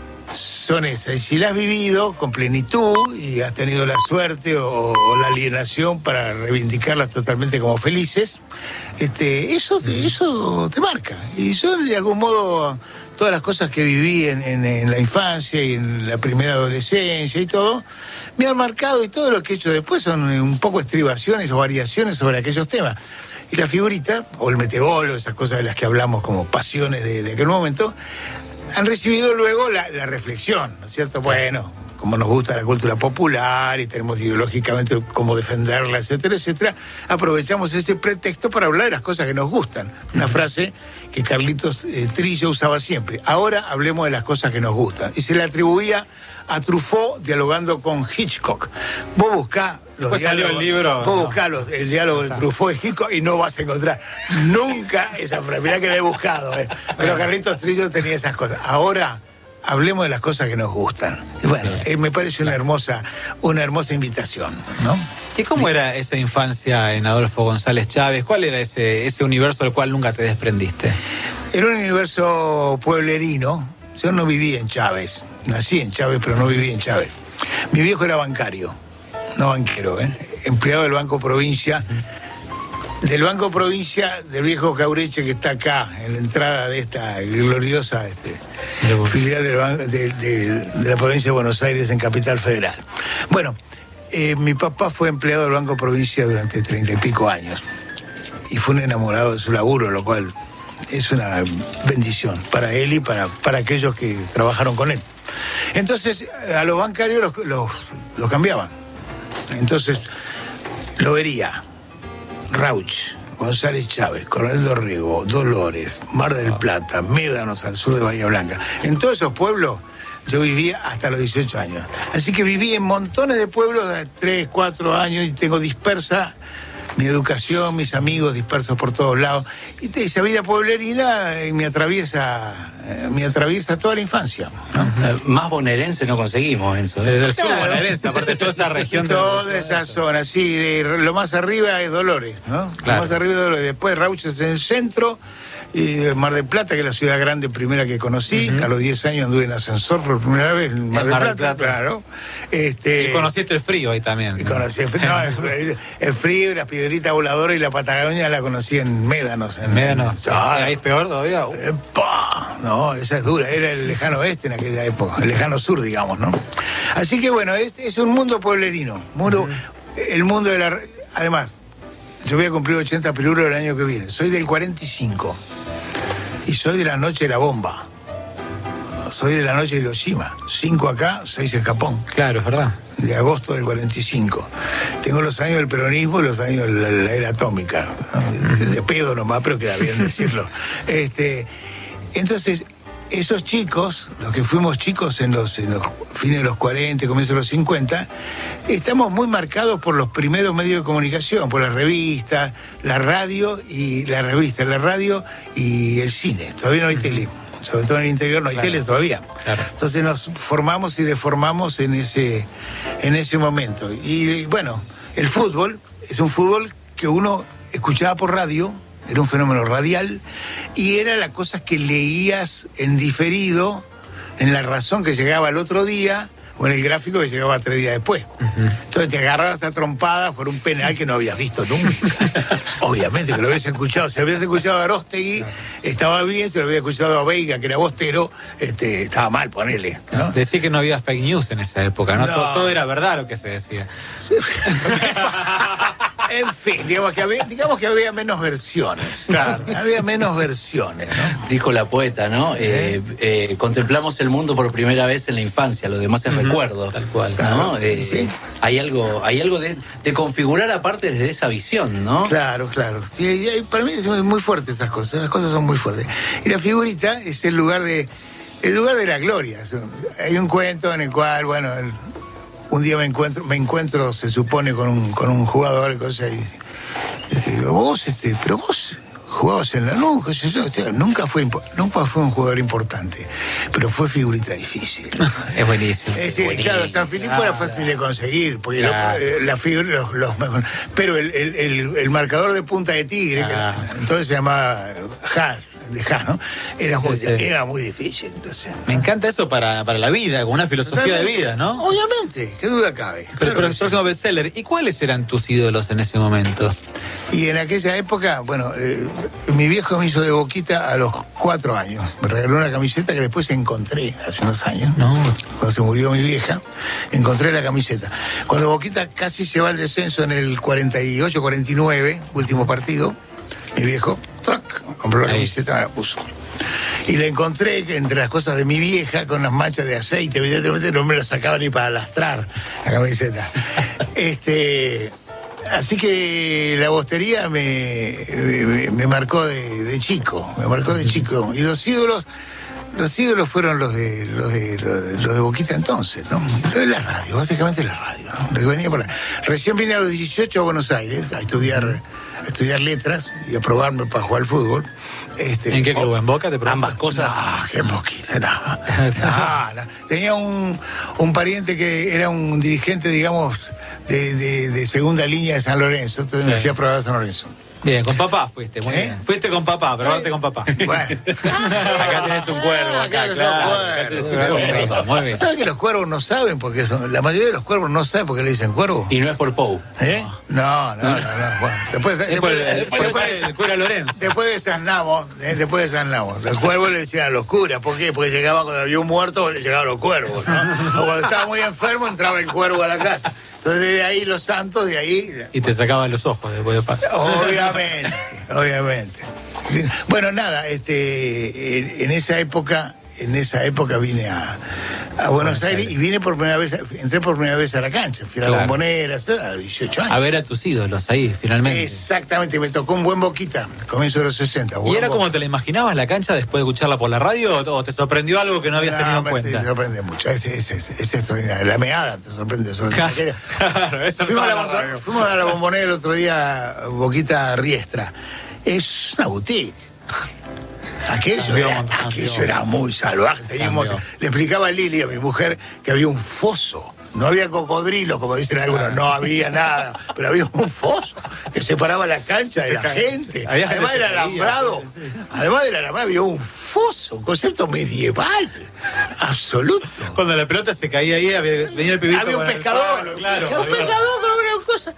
son esas. Y si las has vivido con plenitud y has tenido la suerte o, o la alienación para reivindicarlas totalmente como felices, este, eso, te, eso te marca. Y yo, de algún modo, todas las cosas que viví en, en, en la infancia y en la primera adolescencia y todo, me han marcado, y todo lo que he hecho después son un poco estribaciones o variaciones sobre aquellos temas. Y la figurita, o el metegol, o esas cosas de las que hablamos como pasiones de, de aquel momento, han recibido luego la, la reflexión, ¿no es cierto? Bueno, como nos gusta la cultura popular y tenemos ideológicamente cómo defenderla, etcétera, etcétera, aprovechamos este pretexto para hablar de las cosas que nos gustan. Una frase que Carlitos eh, Trillo usaba siempre. Ahora hablemos de las cosas que nos gustan. Y se le atribuía a Truffaut dialogando con Hitchcock. Vos buscá los Después salió diálogos, el libro, vos no. buscá los- el diálogo de Truffaut y Hitchcock y no vas a encontrar nunca esa frase. Mirá que la he buscado, eh. Pero Carlitos Trillo tenía esas cosas. Ahora hablemos de las cosas que nos gustan. Y bueno, eh, me parece una hermosa, una hermosa invitación, ¿no? ¿Y cómo era esa infancia en Adolfo González Chávez? ¿Cuál era ese, ese universo del cual nunca te desprendiste? Era un universo pueblerino. Yo no viví en Chávez. Nací en Chávez, pero no viví en Chávez. Mi viejo era bancario, no banquero, ¿eh? Empleado del Banco Provincia. Del Banco Provincia, del viejo Caureche que está acá, en la entrada de esta gloriosa este, filial del ban- de, de- de la provincia de Buenos Aires en Capital Federal. Bueno, eh, mi papá fue empleado del Banco Provincia durante treinta y pico años. Y fue un enamorado de su laburo, lo cual es una bendición para él y para, para aquellos que trabajaron con él. Entonces, a los bancarios los, los, los cambiaban. Entonces, lo vería Rauch, González Chávez, Coronel Dorrego, Dolores, Mar del Plata, Médanos al sur de Bahía Blanca. En todos esos pueblos yo vivía hasta los dieciocho años. Así que viví en montones de pueblos de tres, cuatro años y tengo dispersa mi educación, mis amigos dispersos por todos lados. Y te- esa vida pueblerina eh, me atraviesa, eh, me atraviesa toda la infancia, ¿no? Eh, Más bonaerense no conseguimos, Enzo. Desde el sur Claro. bonaerense, aparte de toda esa región. de- Toda esa zona, sí, de, lo más arriba es Dolores, ¿no? Claro. Lo más arriba es Dolores. Después Rauch es en el centro, y Mar del Plata, que es la ciudad grande primera que conocí. A los diez años anduve en ascensor por primera vez en Mar, En del, Mar del Plata, Plata. claro. Este, Y conociste el frío ahí también. y conocí el frío, no, el, el frío, las piedritas voladoras y la Patagonia la conocí en Médanos. En, Médanos. Ah, Ahí es peor todavía. Uh. ¡Epa! No, esa es dura, era el lejano oeste en aquella época, el lejano sur, digamos, ¿no? Así que bueno, es, es un mundo pueblerino, mundo, el mundo de la... Además, yo voy a cumplir ochenta pirulos el año que viene, soy del cuarenta y cinco y soy de la noche de la bomba. soy de la noche de Hiroshima. Cinco acá, seis en Japón. Claro, es verdad. De agosto del cuarenta y cinco. Tengo los años del peronismo y los años de la, la era atómica. ¿No? De, de pedo nomás, pero queda bien decirlo. Este, entonces, esos chicos, los que fuimos chicos en los, en los fines de los cuarenta, comienzos de los cincuenta, estamos muy marcados por los primeros medios de comunicación, por las revistas, la radio y la revista, la radio y el cine. Todavía no hay tele. Sobre todo en el interior no hay claro. tele todavía. Claro. Entonces nos formamos y deformamos en ese, en ese momento. Y bueno, el fútbol es un fútbol que uno escuchaba por radio, era un fenómeno radial, y era la cosa que leías en diferido, en La Razón, que llegaba el otro día, o en el Gráfico, que llegaba tres días después. Uh-huh. Entonces te agarrabas a trompadas por un penal que no habías visto nunca. Obviamente que lo habías escuchado. Si habías escuchado a Arostegui, estaba bien. Si lo habías escuchado a Veiga, que era bostero, este, estaba mal, ponele, ¿no? Decía que no había fake news en esa época, ¿no? No. Todo, todo era verdad lo que se decía. En fin, digamos que había, digamos que había menos versiones. Claro, había menos versiones, ¿no? Dijo la poeta, ¿no? Eh, eh, contemplamos el mundo por primera vez en la infancia, lo demás es uh-huh. recuerdo. Tal cual. ¿No? Eh, sí. Hay algo, hay algo de, de configurar aparte desde esa visión, ¿no? Claro, claro. Sí, y, y para mí es muy, muy fuerte esas cosas, esas cosas son muy fuertes. Y la figurita es el lugar de, el lugar de la gloria. Hay un cuento en el cual, bueno, el, un día me encuentro, me encuentro, se supone, con un, con un jugador, cosa, y, y digo, vos, este, pero vos jugabas en la nunca, nunca fue, nunca fue un jugador importante, pero fue figurita difícil. Es buenísimo. Es decir, buenísimo. Claro, San Filipo ah, era fácil de conseguir, porque claro. lo, la figura, los, los mejores. Pero el, el, el, el marcador de punta de tigre, ah. que entonces se llamaba Haas, de Haas, ¿no? Era, sí, muy, sí. era muy difícil. Entonces, me encanta eso para, para la vida, como una filosofía Totalmente. de vida, ¿no? Obviamente, qué duda cabe. Pero, claro pero el próximo bestseller, ¿y cuáles eran tus ídolos en ese momento? Y en aquella época, bueno, eh, mi viejo me hizo de Boquita a los cuatro años. Me regaló una camiseta que después encontré hace unos años. No. Cuando se murió mi vieja, encontré la camiseta. Cuando Boquita casi se va al descenso en el cuarenta y ocho cuarenta y nueve, último partido, mi viejo, ¡trac!, compró la camiseta y me la puso. Y la encontré entre las cosas de mi vieja con las manchas de aceite. Evidentemente no me la sacaba ni para lastrar la camiseta. este... Así que la bostería me, me, me marcó de, de chico, me marcó de chico. Y los ídolos, los ídolos fueron los de los de, los de, los de Boquita entonces, ¿no? Lo de la radio, básicamente la radio, ¿no? Lo que venía por ahí. Recién vine a los dieciocho a Buenos Aires a estudiar, a estudiar letras y a probarme para jugar al fútbol. Este, ¿En qué club? ¿En Boca? ¿Te ambas cosas? No, qué Boquita, no. no, no. Tenía un, un pariente que era un dirigente, digamos, de, de, de segunda línea de San Lorenzo. Entonces sí. me fui a probar a San Lorenzo. Bien, con papá fuiste, muy ¿Eh? bien. Fuiste con papá, probaste con papá. Bueno. Acá tenés un cuervo, acá, acá claro. Acá tenés un cuervo. Muy bien. ¿Sabes que los cuervos no saben? Porque son, la mayoría de los cuervos no saben por qué le dicen cuervo. Y no es por Pou. ¿Eh? No, no, no, no. Bueno, después, es después, por, después, después, después, después el cura Lorenzo. Después de San Namo, ¿eh? después de San Namo. Los cuervos le decían a los curas. ¿Por qué? Porque llegaban cuando había un muerto, le llegaban los cuervos, ¿no? O cuando estaba muy enfermo, entraba el cuervo a la casa. Entonces de ahí los santos, de ahí... Y te sacaban los ojos después de pasar. Obviamente, obviamente. Bueno, nada, este, en, en esa época, en esa época vine a, a Buenos Aires y vine por primera vez, entré por primera vez a la cancha, fui a la claro. Bombonera, a los dieciocho años. A ver a tus ídolos ahí, finalmente. Exactamente, me tocó un buen Boquita, comienzo de los sesenta. ¿Y era como te la imaginabas la cancha después de escucharla por la radio o te sorprendió algo que no habías no, tenido en cuenta? Me sorprende mucho, es, es, es, es extraordinario. La meada te sorprende. Sobre claro, claro, eso fuimos, a la, la fuimos a la Bombonera el otro día, Boquita Riestra. Es una boutique. Aquello, era, aquello era muy salvaje. Teníamos, le explicaba a Lili, a mi mujer, que había un foso. No había cocodrilos, como dicen algunos, no había nada, pero había un foso que separaba la cancha de la gente. Además del alambrado, además del alambrado había un foso, un concepto medieval, absoluto. Cuando la pelota se caía ahí, había, venía el pibito. Había un pescador, palo, claro, un pescador con una cosa.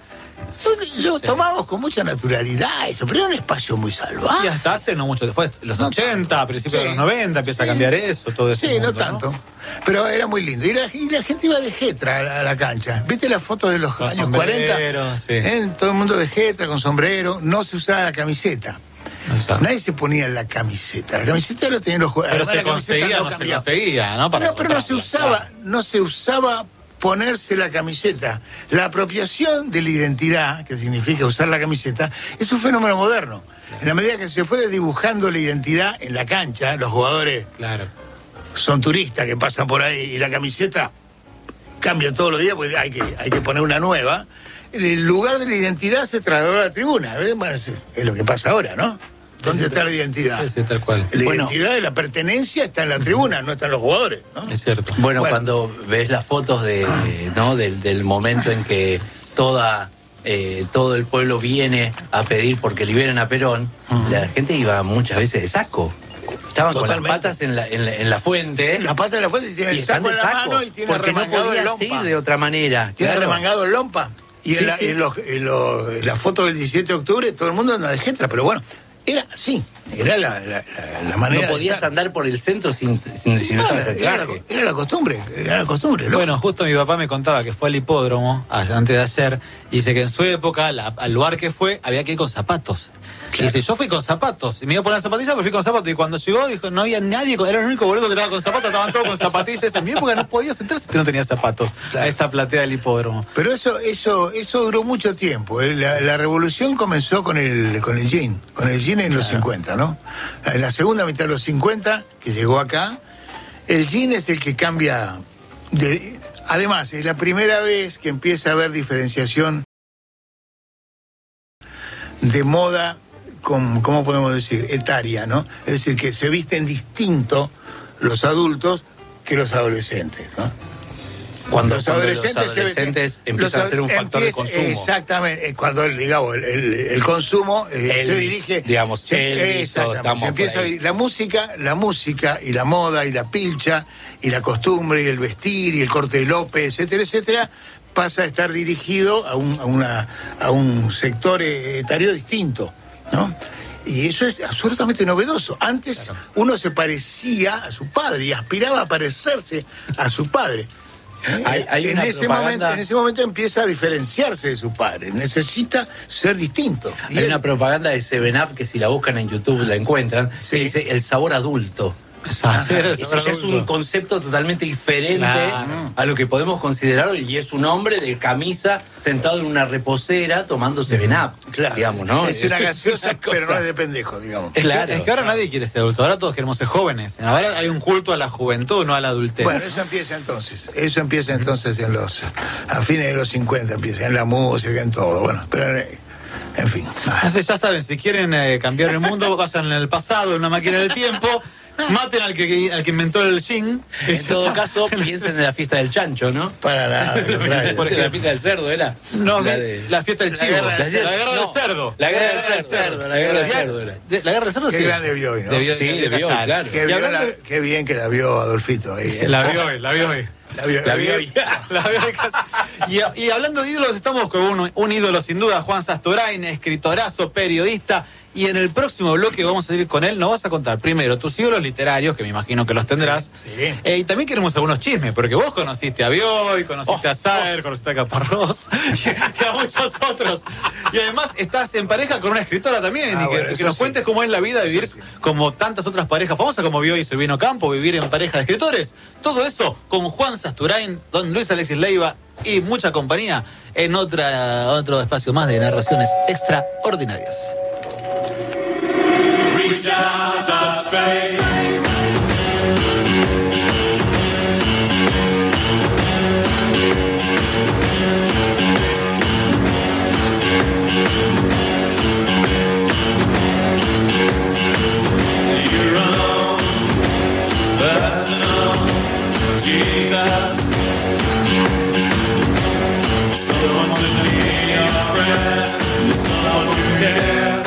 Lo sí. tomamos con mucha naturalidad, eso, pero era un espacio muy salvaje. Y hasta hace no mucho, después, los no ochenta, a principios sí. de los noventa, empieza sí. a cambiar eso, todo eso. Sí, mundo, no tanto. ¿No? Pero era muy lindo. Y la, y la gente iba de jetra a la, a la cancha. ¿Viste las fotos de los con años cuarenta? Sí. ¿Eh? Todo el mundo de jetra, con sombrero. No se usaba la camiseta. Nadie se ponía la camiseta. La camiseta la tenían los jugadores. Pero se conseguía, no, no se conseguía, ¿no? Para no, pero no se usaba, no se usaba ponerse la camiseta. La apropiación de la identidad, que significa usar la camiseta, es un fenómeno moderno. En la medida que se fue dibujando la identidad en la cancha, los jugadores claro. son turistas que pasan por ahí y la camiseta cambia todos los días porque hay que, hay que poner una nueva. El lugar de la identidad se trasladó a la tribuna. Bueno, es, es lo que pasa ahora, ¿no? ¿Dónde está la identidad? Sí, sí, tal cual. La bueno, identidad de la pertenencia está en la tribuna, no están los jugadores, ¿no? Es cierto. Bueno, Bueno. cuando ves las fotos de, ¿no? del, del momento en que toda eh, todo el pueblo viene a pedir porque liberen a Perón, uh-huh. la gente iba muchas veces de saco. Estaban Totalmente. con las patas en la, en la, en la fuente. La pata en la fuente y tiene y el saco están en de la saco, mano y tiene porque no remangado el podía lompa. ir de otra manera. Tiene Claro. remangado el lompa. Y Sí, en, la, sí. en, los, en, los, en la foto del diecisiete de octubre todo el mundo anda de jetra, pero bueno, era así, era la, la, la, la manera. No podías de andar por el centro sin, sin, sin no, estar era, la, era la costumbre, era la costumbre. ¿no? Bueno, justo mi papá me contaba que fue al hipódromo antes de ayer y dice que en su época, la, al lugar que fue, había que ir con zapatos. Claro. Y dice, yo fui con zapatos. Y me iba a poner zapatillas, pero fui con zapatos. Y cuando llegó, dijo, no había nadie, era el único boludo que estaba con zapatos, estaban todos con zapatillas. En mi época no podías entrarse si no tenía zapatos. Claro. A esa platea del hipódromo. Pero eso, eso, eso duró mucho tiempo. ¿eh? La, la revolución comenzó con el, con el jean, con el jean en claro. los cincuenta, ¿no? En la segunda mitad de los cincuenta, que llegó acá, el jean es el que cambia. De, además, es la primera vez que empieza a haber diferenciación de moda. Con, ¿cómo podemos decir? Etaria, ¿no? Es decir, que se visten distinto los adultos que los adolescentes, ¿no? Cuando los adolescentes, los adolescentes se, empiezan los, a ser un factor empieza, de consumo. Exactamente, cuando el, digamos, el, el, el consumo eh, Elvis, se dirige... Digamos, se, Elvis, todo, estamos se empieza a, la música, la música y la moda y la pilcha y la costumbre y el vestir y el corte de López, etcétera, etcétera, pasa a estar dirigido a un, a una, a un sector etario distinto, ¿no? Y eso es absolutamente novedoso. Antes claro. uno se parecía a su padre y aspiraba a parecerse a su padre. Hay, hay en, una ese momento, en ese momento empieza a diferenciarse de su padre. Necesita ser distinto. Hay y una él... propaganda de Seven Up que si la buscan en YouTube la encuentran, sí. que dice el sabor adulto. Ah, eso ya es un concepto totalmente diferente claro. a lo que podemos considerar hoy, y es un hombre de camisa sentado en una reposera tomando Seven Up, claro. digamos, ¿no? Es una gaseosa, pero no es de pendejo, digamos. Es, claro. que, es que ahora nadie quiere ser adulto, ahora todos queremos ser jóvenes. Ahora hay un culto a la juventud, no a la adultez. Bueno, eso empieza entonces, eso empieza entonces en los, a fines de los cincuenta, empieza en la música, en todo, bueno, pero... En fin. Entonces ya saben, si quieren eh, cambiar el mundo, vayan en el pasado, en una máquina del tiempo... Maten al que, al que inventó el gin. En todo caso, piensen en la fiesta del chancho, ¿no? Para nada. Porque la fiesta del cerdo era. No, la, de... la fiesta del chivo. La guerra, la guerra, la guerra no, del cerdo. La guerra del cerdo. La guerra del cerdo era. La guerra del cerdo sí. Qué grande vio hoy, ¿no? Debió, sí, de vio, claro. Qué, vio la, qué bien que la vio Adolfito ahí. ¿eh? La vio hoy, la vio hoy. La vio, la vio hoy. La vio hoy casi. Y, y hablando de ídolos, estamos con un, un ídolo sin duda, Juan Sasturain, escritorazo, periodista. Y en el próximo bloque vamos a ir con él. Nos vas a contar primero tus ídolos literarios, que me imagino que los tendrás. Sí, sí. Eh, y también queremos algunos chismes, porque vos conociste a Bioy, conociste oh, a Saer, oh. conociste a Caparrós, y a muchos otros. Y además estás en pareja con una escritora también. Ah, y que, bueno, que nos sí. cuentes cómo es la vida de vivir sí. como tantas otras parejas famosas como Bioy y Silvino Campo, vivir en pareja de escritores. Todo eso con Juan Sasturain, don Luis Alexis Leiva y mucha compañía en otra, otro espacio más de narraciones extraordinarias. Reach out, touch space. Your own personal Jesus. Someone to be your breast, someone who cares.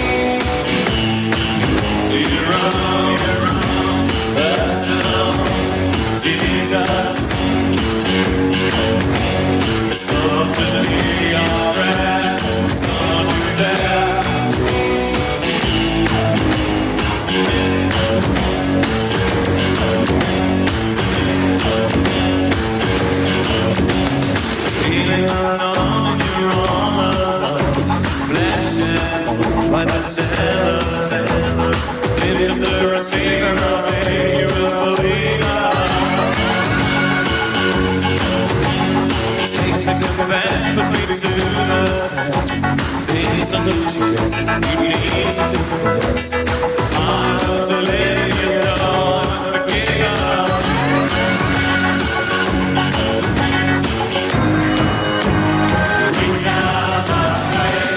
Your own, your own personal Jesus. Someone to be your breast, someone who's there. Oh, the receiver of it, you will believe it. Takes the good best, put me to the test. Things are delicious, you need to confess. I'm going to let you know and forget about. Reach out, touch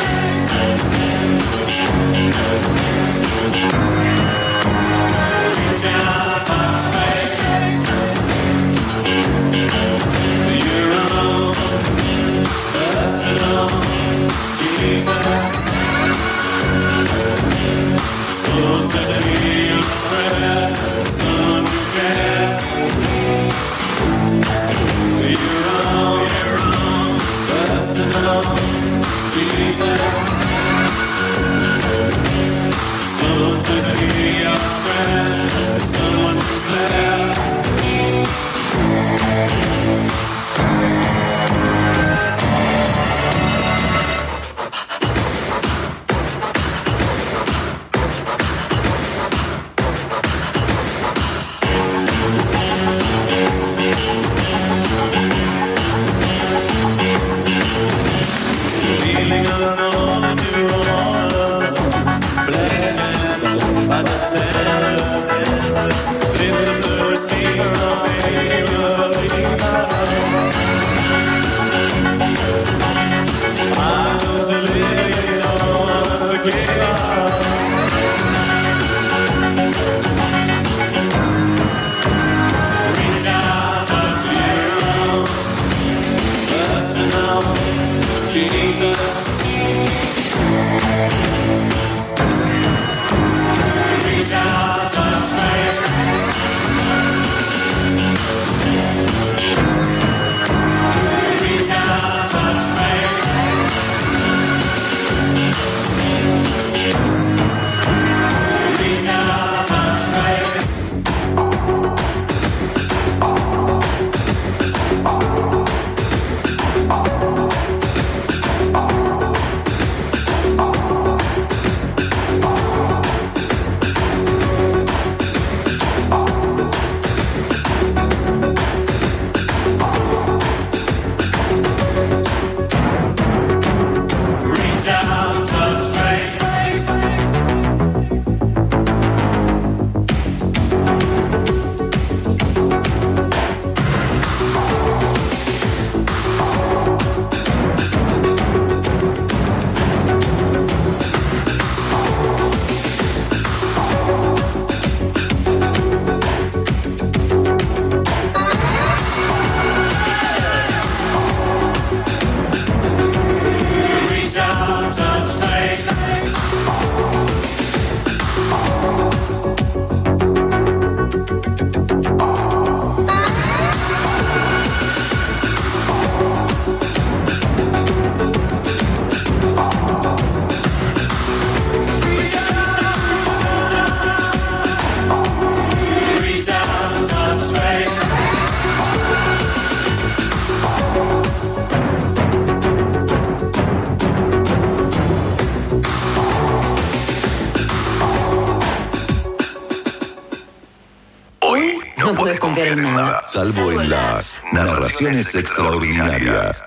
Salvo en las narraciones extraordinarias.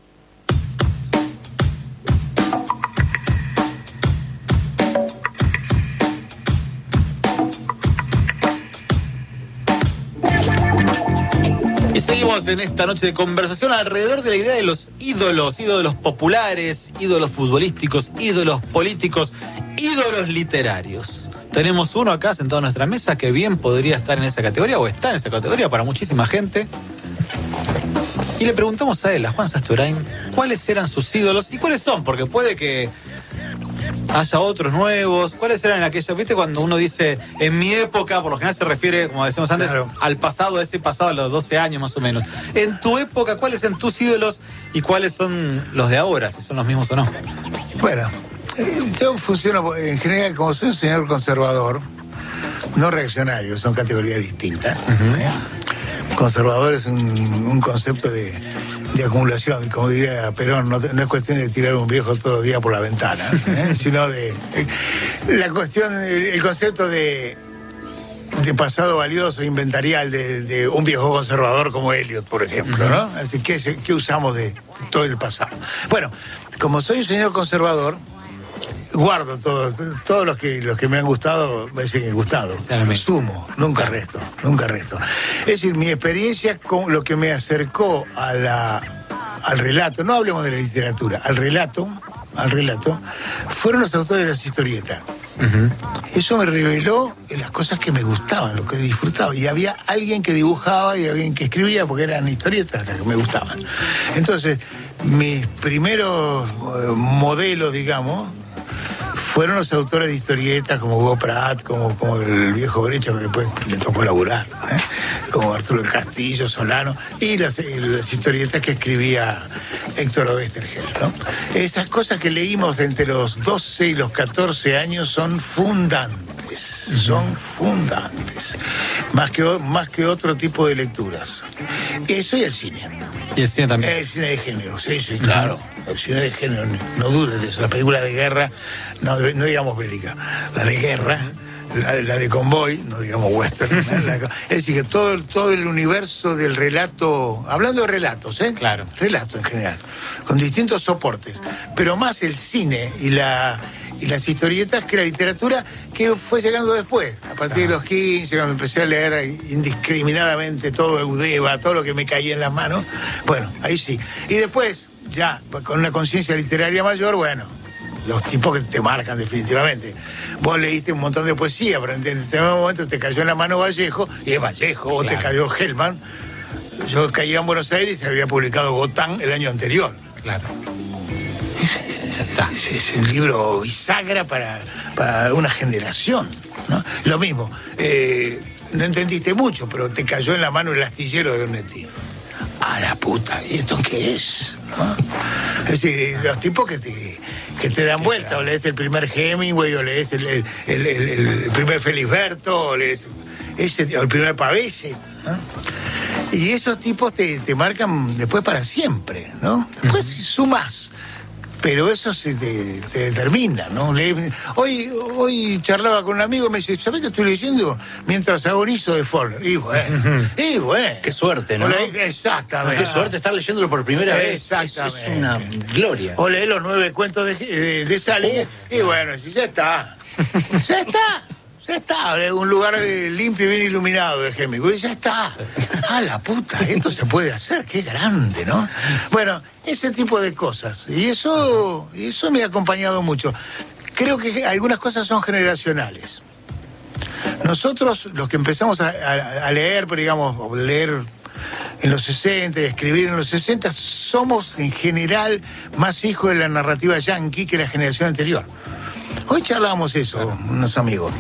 Y seguimos en esta noche de conversación alrededor de la idea de los ídolos, ídolos populares, ídolos futbolísticos, ídolos políticos, ídolos literarios. Tenemos uno acá sentado en nuestra mesa que bien podría estar en esa categoría, o está en esa categoría para muchísima gente. Y le preguntamos a él, a Juan Sasturain, cuáles eran sus ídolos y cuáles son, porque puede que haya otros nuevos. ¿Cuáles eran aquellos? ¿Viste cuando uno dice, en mi época, por lo general se refiere, como decíamos antes, claro, al pasado, a ese pasado, a los doce años más o menos? En tu época, ¿cuáles eran tus ídolos y cuáles son los de ahora, si son los mismos o no? Bueno, yo funciono en general como soy un señor conservador, no reaccionario, son categorías distintas. Uh-huh. ¿eh? Conservador es un, un concepto de, de acumulación, como diría Perón, no, no es cuestión de tirar un viejo todos los días por la ventana, ¿eh? sino de eh, la cuestión, el, el concepto de de pasado valioso, inventarial, de, de un viejo conservador como Eliot, por ejemplo, ¿no? Así que, ¿qué usamos de todo el pasado? Bueno, como soy un señor conservador, guardo todo, todos los que los que me han gustado me siguen gustando. Sumo, nunca resto, nunca resto. Es decir, mi experiencia con lo que me acercó a la, al relato, no hablemos de la literatura, al relato, al relato, fueron los autores de las historietas. Uh-huh. Eso me reveló las cosas que me gustaban, lo que disfrutaba. Y había alguien que dibujaba y alguien que escribía, porque eran historietas las que me gustaban. Entonces, mis primeros eh, modelos, digamos, fueron los autores de historietas como Hugo Pratt, como, como el viejo Brecha, que después me tocó laburar, ¿eh? Como Arturo Castillo, Solano, y las, las historietas que escribía Héctor Oesterheld, ¿no? Esas cosas que leímos entre los doce y los catorce años son fundantes, son fundantes, más que, más que otro tipo de lecturas. Eso y el cine. Y el cine también. El cine de género, sí, sí, claro. El cine de género, no dudes de eso. La película de guerra, no, no digamos bélica, la de guerra, la, la de convoy, no digamos western. la, es decir, que todo, todo el universo del relato, hablando de relatos, ¿eh? Claro. Relatos en general, con distintos soportes, pero más el cine y la... y las historietas que la literatura que fue llegando después. A partir de los quince, cuando empecé a leer indiscriminadamente todo Eudeva, todo lo que me caía en las manos, bueno, ahí sí. Y después, ya, con una conciencia literaria mayor, bueno, los tipos que te marcan definitivamente. Vos leíste un montón de poesía, pero en determinado momento te cayó en la mano Vallejo, y es Vallejo, o claro. Te cayó Hellman. Yo caía en Buenos Aires y se había publicado Gotán el año anterior. Claro. Es, es un libro bisagra para, para una generación, ¿no? Lo mismo, eh, no entendiste mucho, pero te cayó en la mano el astillero de Onetti. A la puta, ¿y esto qué es? ¿No? Es decir, los tipos que te, que te dan vuelta, o lees el primer Hemingway, o lees el, el, el, el, el primer Felisberto, o lees ese, o el primer Pavese, ¿no? Y esos tipos te, te marcan después para siempre, ¿no? Después uh-huh. Sumás. Pero eso se te, te determina, ¿no? Le, hoy, hoy charlaba con un amigo y me dice, ¿sabés qué estoy leyendo? Mientras agonizo de Faulkner. Y bueno, uh-huh. y bueno. Qué suerte, ¿no? Le, exactamente. Qué suerte estar leyéndolo por primera vez. Exactamente. Es, es una gloria. O leer los nueve cuentos de, de, de Salinger. Uh, y bueno, si ya está. Ya está. Ya está, un lugar limpio y bien iluminado de Hemingway, ya está. A la puta, esto se puede hacer, qué grande, ¿no? Bueno, ese tipo de cosas. Y eso, eso me ha acompañado mucho. Creo que algunas cosas son generacionales. Nosotros, los que empezamos a, a, a leer, pero digamos, leer en los sesenta y escribir en los sesenta, somos en general más hijos de la narrativa yankee que la generación anterior. Hoy charlábamos eso, unos amigos.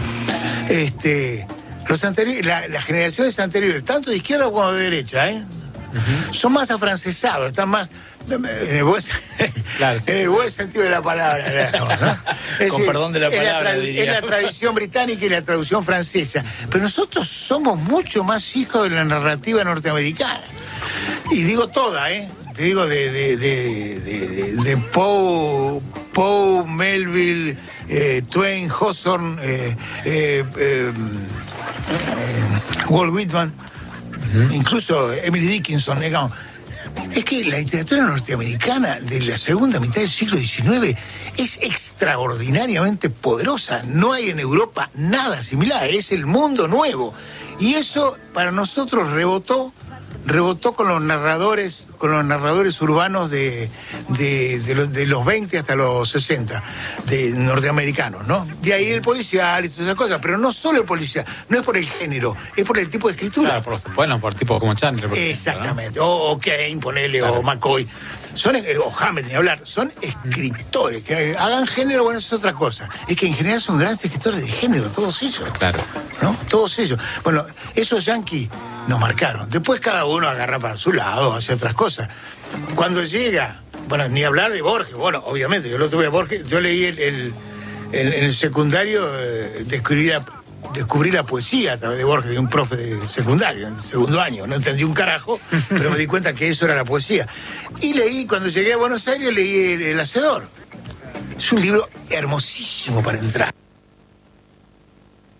Este, los anteriores, la, las generaciones anteriores, tanto de izquierda como de derecha, ¿eh? Uh-huh. Son más afrancesados, están más en el buen, claro, sí, en el buen sentido de la palabra, ¿no? ¿No? Con decir, perdón de la palabra, es la, diría. Es la tradición británica y la traducción francesa, pero nosotros somos mucho más hijos de la narrativa norteamericana. Y digo toda, ¿eh? Te digo de, de, de, de, de, de Poe, Poe, Melville, eh, Twain, Hawthorne, eh, eh, eh, eh, Walt Whitman, uh-huh. Incluso Emily Dickinson, digamos. Es que la literatura norteamericana de la segunda mitad del siglo diecinueve es extraordinariamente poderosa. No hay en Europa nada similar, es el mundo nuevo. Y eso para nosotros rebotó, rebotó con los narradores, con los narradores urbanos de, de, de, los, de los veinte hasta los sesenta, de norteamericanos, ¿no? De ahí el policial y todas esas cosas, pero no solo el policial, no es por el género, es por el tipo de escritura. Claro, por, bueno, por tipo como Chandler. Por exactamente, ejemplo, ¿no? o, o Kane, ponele, claro. O McCoy. Son, o Hammett, ni hablar, son escritores, que hagan género, bueno, eso es otra cosa. Es que en general son grandes escritores de género, todos ellos. Claro. ¿No? Todos ellos. Bueno, esos yanquis nos marcaron. Después cada uno agarra para su lado, hace otras cosas. Cuando llega, bueno, ni hablar de Borges, bueno, obviamente, yo lo tuve a Borges, yo leí el, el, el, en el secundario, eh, descubrí, la, descubrí la poesía a través de Borges, de un profe de secundario, en el segundo año. No entendí un carajo, pero me di cuenta que eso era la poesía. Y leí, cuando llegué a Buenos Aires, leí El, el Hacedor. Es un libro hermosísimo para entrar.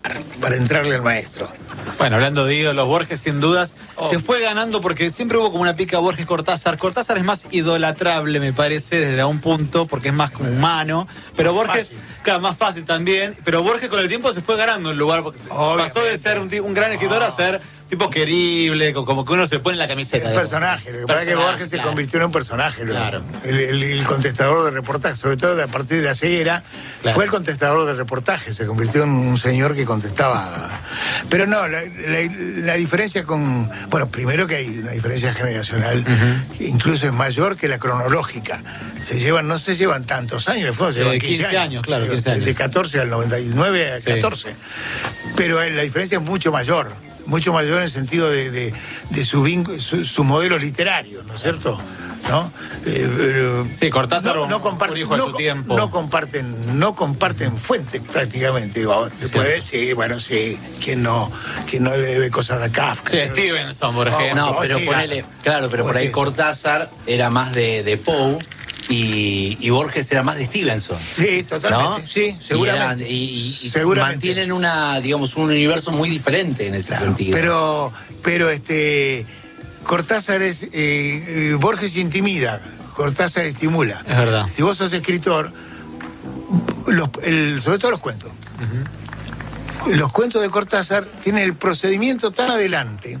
para entrarle al maestro. Bueno, hablando de ídolos, Borges sin dudas oh. se fue ganando porque siempre hubo como una pica Borges-Cortázar. Cortázar es más idolatrable, me parece, desde un punto, porque es más como humano. Pero Borges, fácil. claro, más fácil también. Pero Borges con el tiempo se fue ganando el lugar. Porque pasó de ser un, un gran escritor oh. a ser tipo querible, como que uno se pone en la camiseta. El personaje, lo que pasa es que Borges claro. se convirtió en un personaje. Claro. El, el, el contestador de reportajes, sobre todo a partir de la ceguera, claro. fue el contestador de reportajes, se convirtió en un señor que contestaba. Pero no, la, la, la diferencia con... Bueno, primero que hay una diferencia generacional, uh-huh. que incluso es mayor que la cronológica. Se llevan, no se llevan tantos años, después se llevan quince, quince años, claro, quince años. De catorce al noventa y nueve a sí. catorce. Pero la diferencia es mucho mayor. Mucho mayor en el sentido de, de, de su, su, su modelo literario, ¿no es cierto? ¿No? Eh, pero sí, Cortázar no, no, comparte, hijo de no, su tiempo. no comparten, no comparten fuentes prácticamente. Se sí. puede decir, bueno, sí, quien no, quien no le debe cosas a Kafka. Sí, Stevenson, por ejemplo. No, pero sí, ponele, claro, pero por ahí Cortázar era más de, de Poe. Y, y Borges era más de Stevenson. Sí, totalmente. ¿No? Sí, seguramente. Y, eran, y, y seguramente. mantienen una, digamos, un universo muy diferente en ese claro, sentido. Pero, pero este, Cortázar es, eh, Borges intimida, Cortázar estimula. Es verdad. Si vos sos escritor, los, el, sobre todo los cuentos. Uh-huh. Los cuentos de Cortázar tienen el procedimiento tan adelante.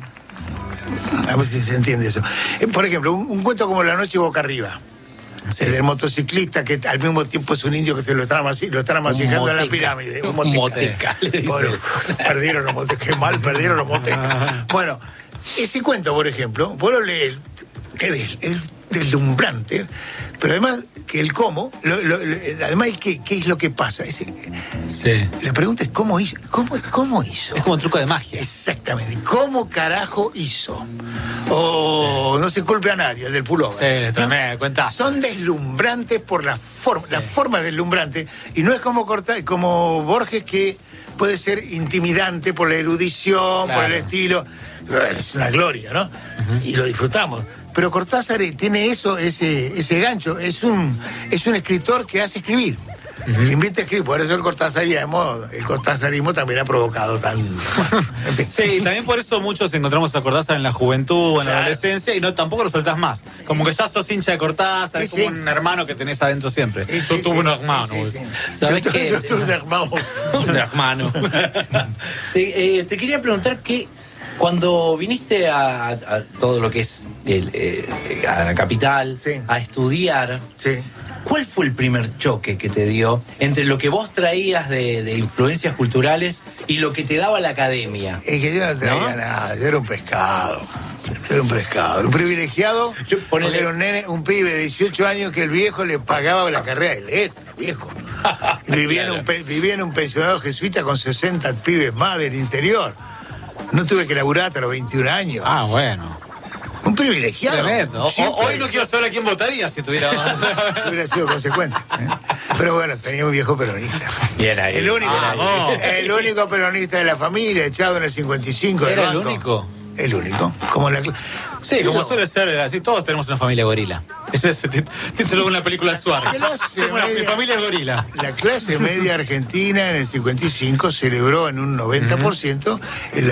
A ver si se entiende eso. Por ejemplo, un, un cuento como La noche boca arriba. Sí. El del motociclista que al mismo tiempo es un indio que se lo están, amasi- lo están amasijando en la pirámide. Un moteca. moteca bueno, perdieron los motecas. Qué mal perdieron los motecas. Bueno, ese cuento, por ejemplo, vos lo lees, es deslumbrante, pero además que el cómo, lo, lo, lo, además ¿qué, qué es lo que pasa? Es, sí. La pregunta es cómo hizo, cómo, cómo hizo. Es como un truco de magia. Exactamente. ¿Cómo carajo hizo? O sí. No se culpe a nadie, el del pullover. Sí, también, cuenta. Son deslumbrantes por la forma, sí. la forma es deslumbrante, y no es como Cortázar, como Borges, que puede ser intimidante por la erudición, claro. por el estilo. Es una gloria, ¿no? Uh-huh. Y lo disfrutamos. Pero Cortázar tiene eso, ese, ese gancho. Es un, es un escritor que hace escribir. Uh-huh. Que invita a escribir. Por eso el cortazarismo, el cortazarismo también ha provocado tan... En fin. Sí, también por eso muchos encontramos a Cortázar en la juventud, en la claro. adolescencia, y no tampoco lo soltás más. Como que ya sos hincha de Cortázar, sí, es como sí. un hermano que tenés adentro siempre. Sí, yo sí, tuve sí. un hermano. Sí, sí, sí. ¿Sabés yo, qué? Yo tuve un hermano. Un hermano. te, eh, te quería preguntar que cuando viniste a, a todo lo que es el, eh, a la capital, sí. a estudiar, sí. ¿cuál fue el primer choque que te dio entre lo que vos traías de, de influencias culturales y lo que te daba la academia? Es que yo no traía ¿no? nada, yo era un pescado. Yo era un pescado, un privilegiado. Yo, ponele... Era un nene, un pibe de dieciocho años que el viejo le pagaba la carrera de letras, viejo. Vivía, claro. en un, vivía en un pensionado jesuita con sesenta pibes más del interior. No tuve que laburar hasta los veintiún años. Ah, bueno. Un privilegiado. Tremendo. O, hoy no quiero saber a quién votaría si tuviera... hubiera sido consecuente. ¿eh? Pero bueno, tenía un viejo peronista. Bien ahí. El único, ah, no. el único peronista de la familia, echado en el cincuenta y cinco. ¿Era del el único? El único. Como la... Sí, como suele ser así, todos tenemos una familia gorila. Ese es el título de una película de Suárez. Mi familia es gorila. La clase media argentina en el cincuenta y cinco celebró en un noventa por ciento uh-huh. el